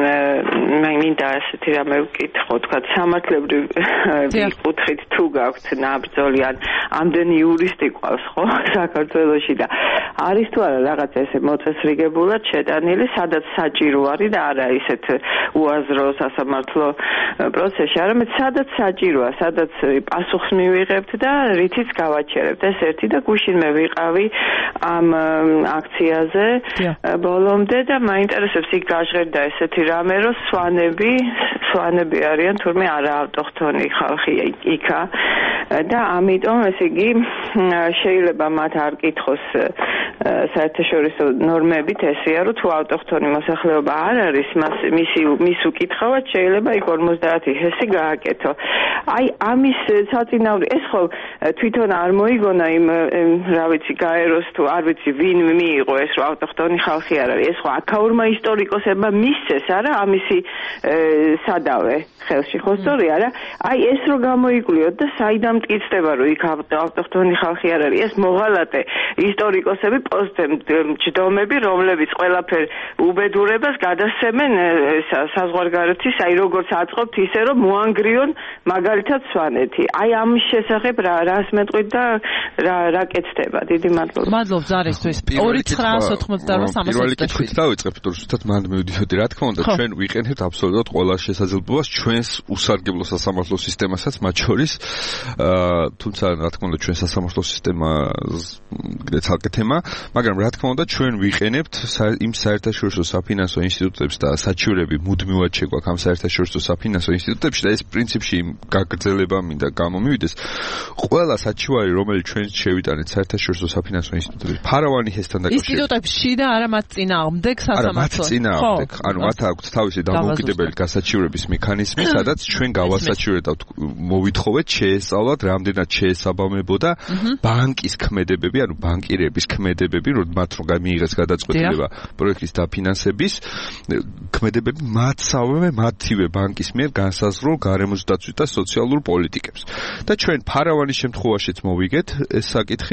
მე მინდა ასეთი რამე ვკითხო, თქვა სამართლებრივ კუთხით თუ გაქვთ ნაბრძოლი, ან ამდენი იურისტი ყავს ხო საქართველოში და არის თუ არა რაღაც ესე მოწესრიგებულად შეტანილი, სადაც საჭირო არის და არა ისეთ უაზრო სასამართლო პროცესში, არამედ სადაც საჭიროა, სადაც პასუხს მივიღებთ და რითიც გავაჩერებთ. ეს ერთი და გუშინ მე ვიყავი ამ აქციაზე ბოლომდე და მაინტერესებს იქ გაჟღერდა ესეთი რამე, რომ სვანები, სვანები არიან თურმე არა ავტოხთონი ხალხი იქა და ამიტომ ესე იგი შეიძლება მათ არ კითხოს საერთაშორისო ნორმებით ესეა რომ თუ ავტოქთონი მოსახლეობა არ არის მისი მის უკითხავად შეიძლება იქ ორმოცდაათი ჰესი გააკეთო. აი ამის საწინააღმდეგო ეს ხო თვითონ არ მოიგონა იმ რა ვიცი გაეროს თუ არ ვიცი ვინ მიიღო ეს რომ ავტოქთონი ხალხი არ არის. ეს ხო აქაურმა ისტორიკოსებმა მისცეს არა ამისი სადავე ხელში ხო სწორი არა? აი ეს რომ გამოიკვლიოთ და საიდან მტკიცდება რომ იქ ავტოქთონი ხალხი არ არის. ეს მოღალატე ისტორიკოსები ჯდომები რომლებიც ყველაფერ უბედურებას გადასცემენ საზღვარგარეთის აი როგორც აწყობთ ისე რომ მოანგრიონ მაგალითად სვანეთი. აი ამის შესახებ რა რას მეტყვით და რა რა კეთდება. დიდი მადლობა. მადლობ ზარისთვის. ორი ცხრაას ოცდაოთხმოცდაოთხ სამას პირველი კითხვით დავიწყებ, თუ ზუსტად მანდ მივდიოდი, რა თქმა უნდა, ჩვენ ვიყენებთ აბსოლუტურად ყველა შესაძლებლობას ჩვენს უსარგებლო სასამართლო სისტემასაც, მათ შორის, თუმცა რა თქმა უნდა, ჩვენ სასამართლო სისტემა ცალკე თემა, მაგრამ რა თქმა უნდა, ჩვენ ვიყენებთ იმ საერთაშორისო საფინანსო ინსტიტუტებს და საჩივრები მუდმივად შეგვაქვს ამ საერთაშორისო საფინანსო ინსტიტუტებში და ეს პრინციპში გაგრძელება მინდა გამომივიდეს. ყველა საჩივარი, რომელიც ჩვენ შევიტანეთ საერთაშორისო საფინანსო ინსტიტუტებში, ფარავანი ჰესთან დაკავშირებით. ინსტიტუტებში და არა მათ წინააღმდეგ სასამართლო. არა, მათ წინააღმდეგ. ანუ მათ აქვთ თავისი დამოუკიდებელი გასაჩივრების მექანიზმი, სადაც ჩვენ გავასაჩივრებთ, მოვითხოვეთ შეესწავლათ, რამდენად შეესაბამებოდა ბანკის ქმედებები, ანუ ბანკირების ქმედებები, რომ მათ რომ მიიღეს გადაწყვეტილება პროექტის დაფინანსების ქმედებები მათსავე მათივე ბანკის მიერ განსაზღვრულ გარემოსდაცვით და სოციალურ პოლიტიკებს. და ჩვენ ფარავანის შემთხვევაშიც მოვიგეთ ეს საკითხი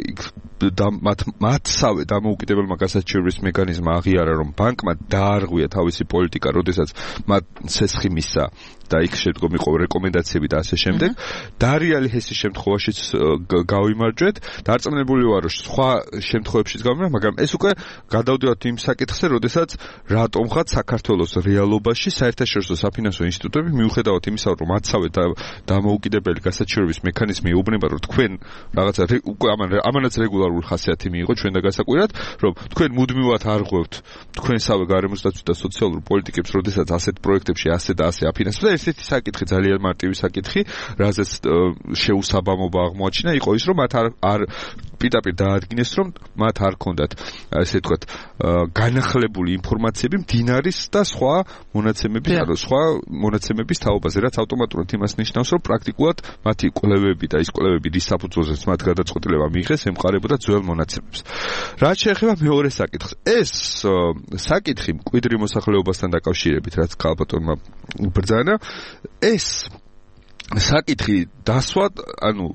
და მათ მათსავე დამოუკიდებელმა გასაჩივრების მექანიზმმა აღიარა, რომ ბანკმა დაარღვია თავისი პოლიტიკა, როდესაც მათ ცესხი მისცა და იქ შედგომ იყო რეკომენდაციები და ასე შემდეგ. დარიალი ჰესის შემთხვევაშიც გავიმარჯვეთ. დარწმუნებული ვარ, რომ სხვა შემთხვევებშიც გავიმარჯვეთ, მაგრამ ეს უკვე გადავდივართ იმ საკითხზე, როდესაც რატომღაც საქართველოს რეალობაში საერთაშორისო საფინანსო ინსტიტუტები მიუხედავად იმისა, რომ მათსავე დამოუკიდებელი გასაჩივრების მექანიზმი ეუბნება, რომ თქვენ რაღაცა უკვე ამანაც რეგულარული ხასიათი მიიღო ჩვენ და გასაკვირად, რომ თქვენ მუდმივად არღვევთ თქვენსავე გარემოსდაცვით და სოციალურ პოლიტიკებს, როდესაც ასეთ პროექტებში ასე და ასე აფინანსებთ. ესეთი საკითხი ძალიან მარტივი საკითხი, რაზეც შეუსაბამობა აღმოაჩინა, იყო ის, რომ მათ არ არ პირდაპირ დაადგინეს, რომ მათ არ ქონდათ ესე ვთქვათ განახლებული ინფორმაციები მდინარის და სხვა მონაცემების, ანუ სხვა მონაცემების თაობაზე, რაც ავტომატურად იმას ნიშნავს, რომ პრაქტიკულად მათი კვლევები და ის კვლევები, რის საფუძველზეც მათ გადაწყვეტილება მიიღეს, ემყარებოდა ძველ მონაცემებს. რაც შეეხება მეორე საკითხს, ეს საკითხი მკვიდრი მოსახლეობასთან დაკავშირებით, რაც ქალბატონმა უბრძანა, ეს საკითხი დასვა, ანუ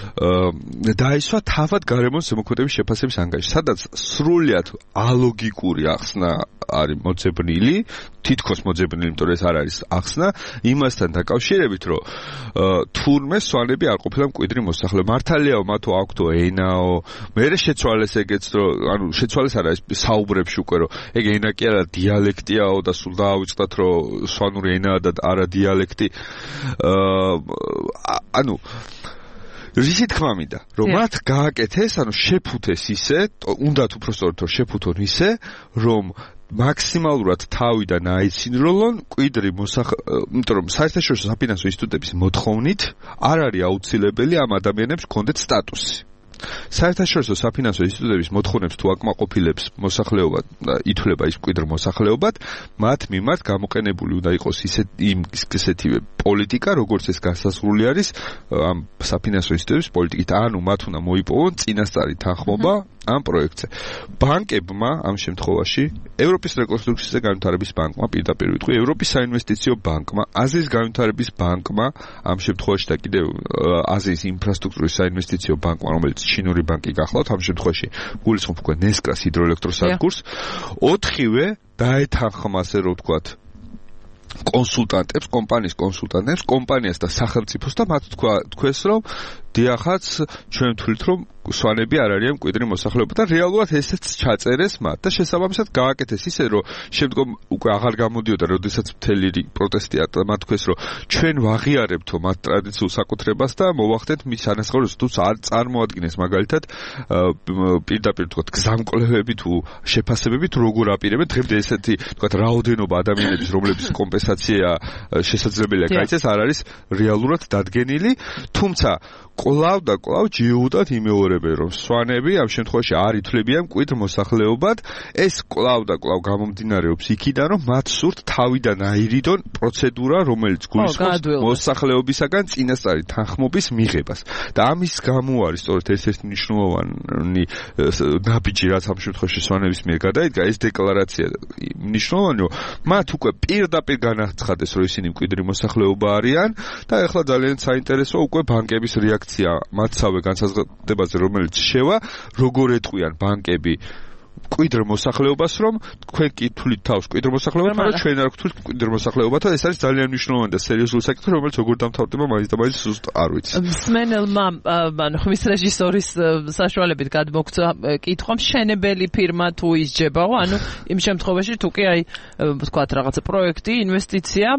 დაისვა თავად გარემოს ზემოქმედების შეფასების ანგარიში, სადაც სრულიად ალოგიკური ახსნა არის მოძებნილი, თითქოს მოძებნილი, იმიტომ რომ ეს არ არის ახსნა, იმასთან დაკავშირებით, რომ თურმე სვანები არ ყოფილა მკვიდრი მოსახლეობა. მართალიაო, მათო აქვთო ენაო, მერე შეცვალეს ეგეც, რომ ანუ შეცვალეს არა ეს საუბრებში უკვე, რომ ეგ ენა კი არა დიალექტიაო და სულ დაავიწყდათ, რომ სვანური ენაა და არა დიალექტი. ანუ რისი თქმა მინდა, რომ მათ გააკეთეს, ანუ შეფუთეს ისე, უნდათ უпростоროდ რომ შეფუთონ ისე, რომ მაქსიმალურად თავიდან აიცინროლონ მკვიდრი მოსახლეობა, იმიტომ რომ საერთაშორისო საფინანსო ინსტიტუტების მოთხოვნით არ არის აუცილებელი ამ ადამიანებს ჰქონდეთ სტატუსი. საერთაშორისო საფინანსო ინსტიტუტების მოთხოვნებს თუ აკმაყოფილებს მოსახლეობა და ითვლება ის მკვიდრ მოსახლეობად, მათ მიმართ გამოყენებული უნდა იყოს ისეთ იმ ისეთივე პოლიტიკა, როგორც ეს განსაზღვრული არის ამ საფინანსო ინსტიტუტების პოლიტიკით, ანუ მათ უნდა მოიპოვონ წინასწარი თანხმობა ამ პროექტზე. ბანკებმა ამ შემთხვევაში ევროპის რეკონსტრუქციის და განვითარების ბანკმა პირდაპირ ვიტყვი, ევროპის საინვესტიციო ბანკმა, აზიის განვითარების ბანკმა, ამ შემთხვევაში და კიდევ აზიის ინფრასტრუქტურის საინვესტიციო ბანკმა, რომელიც ჩინური ბანკი გახლავთ, ამ შემთხვევაში გულისხმობ უკვე ნესკრას ჰიდროელექტროსადგურს, ოთხივე დაეთანხმა, ასე რომ ვთქვათ, კონსულტანტებს, კომპანიის კონსულტანტებს, კომპანიას და სახელმწიფოს და მათ თქვა თქვეს, რომ დიახაც ჩვენ ვთვლით, რომ სვანები არ არიან მკვიდრი მოსახლეობა და რეალურად ესეც ჩაწერეს მათ და შესაბამისად გააკეთეს ისე, რომ შემდგომ უკვე აღარ გამოდიოდა, როდესაც მთელი პროტესტი მათ თქვეს, რომ ჩვენ ვაღიარებთო მათ ტრადიციულ საკუთრებას და მოვახდეთ მის ანაზღაურებას, თუ არ წარმოადგენს მაგალითად პირდაპირ თქვათ გზამკვლევები თუ შეფასებები თუ როგორ აპირებენ დღემდე ესეთი თქვათ რაოდენობა ადამიანების, რომლებიც კომპენსაცია კომპენსაცია შესაძლებელია გაიცეს, არ არის რეალურად დადგენილი, თუმცა კვლავ და კვლავ ჯიუტად იმეორებენ, რომ სვანები ამ შემთხვევაში არ ითვლებიან მკვიდრ მოსახლეობად, ეს კვლავ და კვლავ გამომდინარეობს იქიდან, რომ მათ სურთ თავიდან აირიდონ პროცედურა, რომელიც გულისხმობს მოსახლეობისაგან წინასწარი თანხმობის მიღებას. და ამის გამო არის სწორედ ერთ-ერთი მნიშვნელოვანი ნაბიჯი, რაც ამ შემთხვევაში სვანების მიერ გადაიდგა, ეს დეკლარაცია მნიშვნელოვანი, რომ მათ უკვე პირდაპირ განაცხადეს, რომ ისინი მკვიდრი მოსახლეობა არიან და ეხლა ძალიან საინტერესოა უკვე ბანკების რეაქცია მათსავე განსაზღვრებაზე, რომელიც შევა, როგორ ეტყვიან ბანკები მკვიდრ მოსახლეობას, რომ თქვენ კი თვლით თავს მკვიდრ მოსახლეობას, მაგრამ ჩვენ არ გვთვლით მკვიდრ მოსახლეობას და ეს არის ძალიან მნიშვნელოვანი და სერიოზული საკითხი, რომელიც როგორ დამთავრდება მაინც და მაინც ზუსტ არ ვიცი. მსმენელმა ანუ ხმის რეჟისორის საშუალებით გადმოგცა კითხვა, მშენებელი ფირმა თუ ისჯებაო, ანუ იმ შემთხვევაში თუ კი აი ვთქვათ რაღაცა პროექტი, ინვესტიცია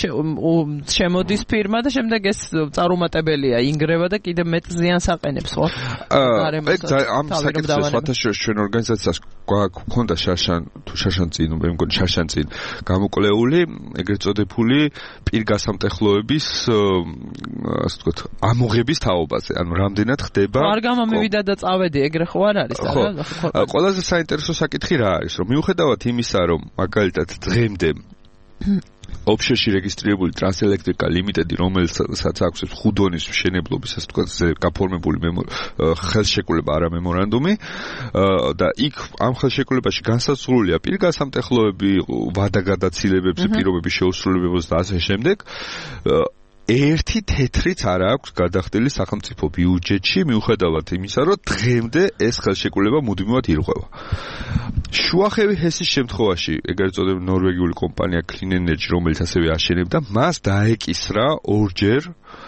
შემოდის ფირმა და შემდეგ ეს წარუმატებელია, ინგრევა და კიდევ მეტ ზიანს აყენებს, ხო? ეგ ამ საკითხს ვათაშორს ჩვენ ორგანიზაციას გვქონდა შარშან თუ შარშან წინ, მე მგონი შარშან წინ გამოკვლეული ეგრეთ წოდებული პირგასამტეხლოების ასე ვთქვათ ამოღების თაობაზე, ანუ რამდენად ხდება. არ გამომივიდა და წავედი, ეგრე ხო არ არის, არა? ყველაზე საინტერესო საკითხი რა არის, რომ მიუხედავად იმისა, რომ მაგალითად დღემდე ოფშორში რეგისტრირებული ტრანსელექტრიკა ლიმიტედი, რომელსაც აქვს ხუდონის მშენებლობის, ასე ვთქვათ, გაფორმებული ხელშეკრულება, არა მემორანდუმი და იქ ამ ხელშეკრულებაში განსაზღვრულია პირგასამტეხლოები, ვადაგადაცილებებზე, პირობების შეუსრულებლობას და ასე შემდეგ. ერთი თეთრიც არ აქვს გადახდილი სახელმწიფო ბიუჯეტში, მიუხედავად იმისა, რომ დღემდე ეს ხელშეკრულება მუდმივად ირღვევა. შუახევი ჰესის შემთხვევაში, ეგრეთ წოდებული ნორვეგიული კომპანია Clean Energy, რომელიც ასევე აშენებდა, მას დაეკისრა ორჯერ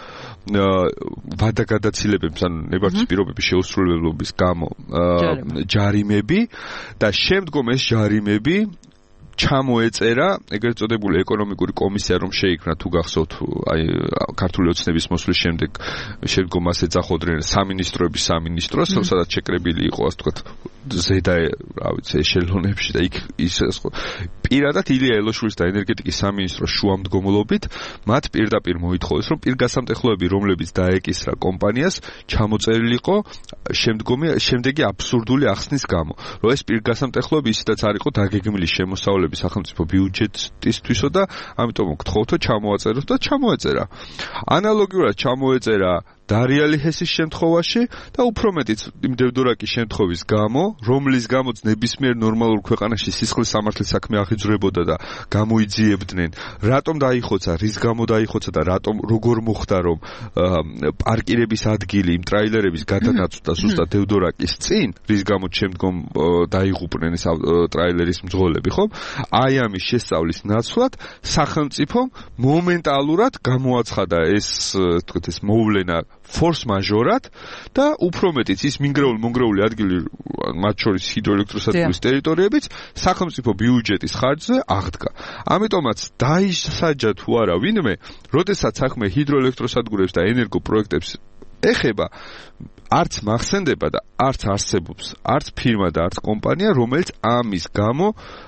ვადაგადაცილებებს, ანუ ნებართვის პირობების შეუსრულებლობის გამო ჯარიმები და შემდგომ ეს ჯარიმები ჩამოეწერა ეგრეთ წოდებული ეკონომიკური კომისია, რომ შეიქმნა თუ გახსოვთ, აი ქართული ოცნების მოსვლის შემდეგ შემდგომ მას ეძახოდნენ სამინისტროების სამინისტროს, სადაც შეკრებილი იყო, ასე ვთქვათ, ზედა, რა ვიცი, ეშელონებში და იქ ის პირადად ილია ელოშვილის და ენერგეტიკის სამინისტროს შუამდგომლობით მათ პირდაპირ მოითხოვეს, რომ პირგასამტეხლოები, რომლებიც დაეკისრა კომპანიას, ჩამოწერილიყო შემდგომი შემდეგი აბსურდული ახსნის გამო, რომ ეს პირგასამტეხლოები ისედაც არ იყო დაგეგმილი შემოსავლები სახელმწიფო ბიუჯეტისთვისო და ამიტომ გთხოვთო ჩამოაწეროთ და ჩამოეწერა. ანალოგიურად ჩამოეწერა დარიალი ჰესის შემთხვევაში და უფრო მეტიც იმ დევდორაკის შემთხვევის გამო, რომლის გამოც ნებისმიერ ნორმალურ ქვეყანაში სისხლის სამართლის საქმე აღიძვრებოდა და გამოიძიებდნენ, რატომ დაიხოცა, რის გამო დაიხოცა და რატომ როგორ მოხდა, რომ პარკირების ადგილი იმ ტრაილერების გადანაცვლა ზუსტად დევდორაკის წინ, რის გამოც შემდგომ დაიღუპნენ ეს ტრაილერის მძღოლები, ხო? აი ამის შესწავლის ნაცვლად სახელმწიფომ მომენტალურად გამოაცხადა ეს, თქვათ, ეს მოვლენა force majeure-ად და უფრო მეტიც ის მინგრეული მონგრეული ადგილი, მათ შორის ჰიდროელექტროსადგურის ტერიტორიებიც სახელმწიფო ბიუჯეტის ხარჯზე აღდგა. ამიტომაც დაისაჯა თუ არა ვინმე, როდესაც საქმე ჰიდროელექტროსადგურებს და ენერგოპროექტებს ეხება, არც მახსენდება და არც არსებობს, არც ფირმა და არც კომპანია, რომელიც ამის გამო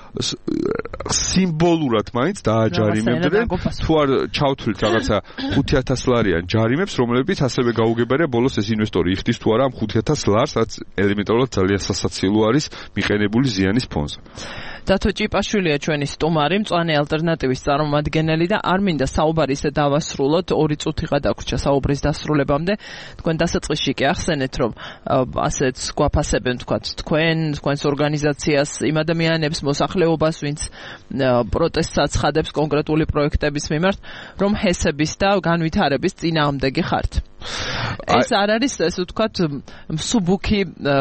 სიმბოლურად მაინც დააჯარიმებდნენ, თუ არ ჩავთვლით რაღაცა ხუთი ათას ლარიან ჯარიმებს, რომლებიც ასევე გაუგებარია ბოლოს ეს ინვესტორი იხდის თუ არა ამ ხუთი ათას ლარს, რაც ელემენტარულად ძალიან სასაცილო არის მიყენებული ზიანის ფონზე. დათო ჭიპაშვილია ჩვენი სტუმარი, მწვანე ალტერნატივის წარმომადგენელი და არ მინდა საუბარი ისე დავასრულოთ, ორი წუთი გადაგვრჩა საუბრის დასრულებამდე. თქვენ დასაწყისში კი ახსენეთ, რომ ასეც გვაფასებენ, თქვათ, თქვენ, თქვენს ორგანიზაციას, იმ ადამიანებს, მოსახლეობას, ვინც პროტესტს აცხადებს კონკრეტული პროექტების მიმართ, რომ ჰესების და განვითარების წინააღმდეგი ხართ. ეს არ არის, ესე ვთქვათ, მსუბუქი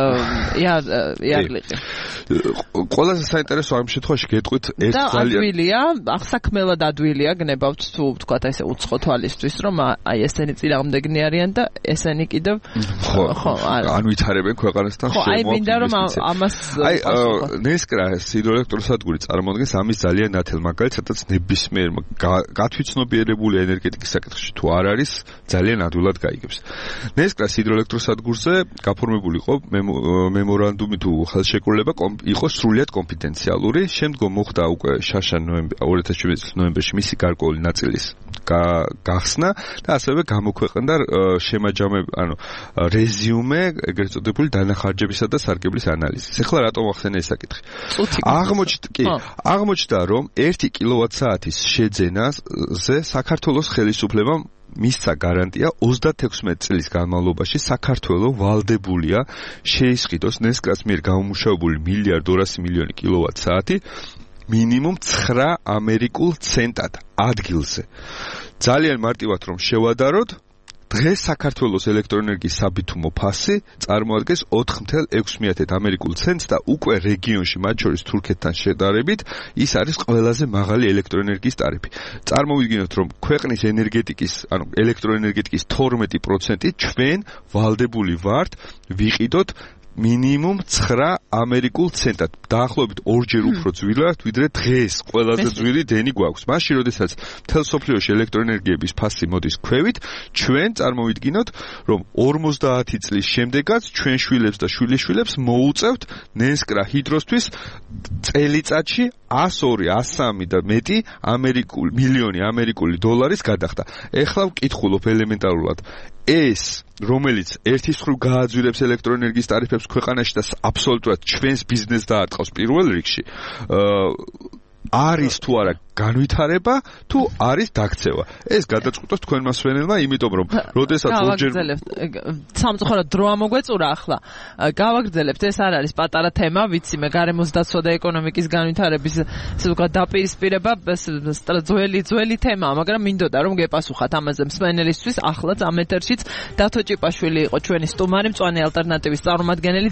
იარლიყი. ყველაზე საინტერესო ამ შემთხვევაში გეტყვით ეს ძალიან ადვილია, აღსაქმელად ადვილია, გნებავთ თუ ვთქვათ, აი ესე უცხო თვალისთვის, რომ აი ესენი წინააღმდეგნი არიან და ესენი კიდევ ხო, განვითარებენ ქვეყანასთან შემოგვიყვება. ხო, აი მინდა რომ ამას აი ნესკრა ჰიდროელექტროსადგური წარმოადგენს ამის ძალიან ნათელ მაგალითს, სადაც ნებისმიერ გათვითცნობიერებული ენერგეტიკის საკითხში თუ არ არის, ძალიან ადვილად გაიგებს. ნესკრას ჰიდროელექტროსადგურზე გაფორმებული იყო მემორანდუმი თუ ხელშეკრულება იყო სრულიად კონფიდენციალური. შემდგომ მოხდა უკვე შაშა ორი ათას შვიდ წლის ნოემბერში მისი გარკვეული ნაწილის გახსნა და ასევე გამოქვეყნდა შემაჯამებ, ანუ რეზიუმე, ეგრეთ წოდებული დანახარჯებისა და სარგებლის ანალიზის. ეხლა რატომ ახსენე ეს საკითხი? აღმოჩნდა, კი, აღმოჩნდა, რომ ერთი კილოვატ-საათის შეძენაზე საქართველოს ხელისუფლებამ მისცა გარანტია ოცდათექვსმეტ წლის განმავლობაში საქართველოს ვალდებულია შეისყიდოს ნესკრას მიერ გამომუშავებული მილიარდ ორასი მილიონი კილოვატ-საათი მინიმუმ ცხრა ამერიკულ ცენტად ადგილზე. ძალიან მარტივად რომ შევადაროთ, დღეს საქართველოს ელექტროენერგიის საბითუმო ფასი წარმოადგენს ოთხ ათას ექვსმე ამერიკულ ცენტს და უკვე რეგიონში, მათ შორის თურქეთთან შედარებით, ის არის ყველაზე მაღალი ელექტროენერგიის ტარიფი. წარმოვიდგინოთ, რომ ქვეყნის ენერგეტიკის, ანუ ელექტროენერგეტიკის თორმეტი პროცენტი ჩვენ ვალდებული ვართ ვიყიდოთ მინიმუმ ცხრა ამერიკულ ცენტად. დაახლოებით ორჯერ უფრო ძვირად, ვიდრე დღეს ყველაზე ძვირი დენი გვაქვს. მაშინ, როდესაც მთელ სოფლიოში ელექტროენერგიების ფასი მოდის ქვევით, ჩვენ წარმოვიდგინოთ, რომ ორმოცდაათი წლის შემდეგაც ჩვენ შვილებს და შვილიშვილებს მოუწევთ ნესკრა ჰიდროსთვის წელიწადში ას ორი, ას სამი და მეტი ამერიკული მილიონი ამერიკული დოლარის გადახდა. ეხლა ვკითხულობ ელემენტარულად. ეს, რომელიც ერთის მხრივ გააძვირებს ელექტროენერგიის ტარიფებს ქვეყანაში და აბსოლუტურად ჩვენს ბიზნესს დაარტყავს პირველ რიგში, არის თუ არა განვითარება, თუ არის დაქცევა. ეს გადაწყვიტოს თქვენ მასვენელმა, იმიტომ რომ როდესაც ორჯერ სამწუხაროდ დრო ამოგვეწურა ახლა. გავაგრძელებთ, ეს არ არის პატარა თემა, ვიცი მე გარემოს დაცვა და ეკონომიკის განვითარების ესე ვთქვათ დაპირისპირება ძველი ძველი თემაა, მაგრამ მინდოდა რომ გეპასუხათ ამაზე მსმენელისთვის. ახლაც ამ ეთერშიც დათო ჭიპაშვილი იყო ჩვენი სტუმარი, მწვანე ალტერნატივის წარმომადგენელი.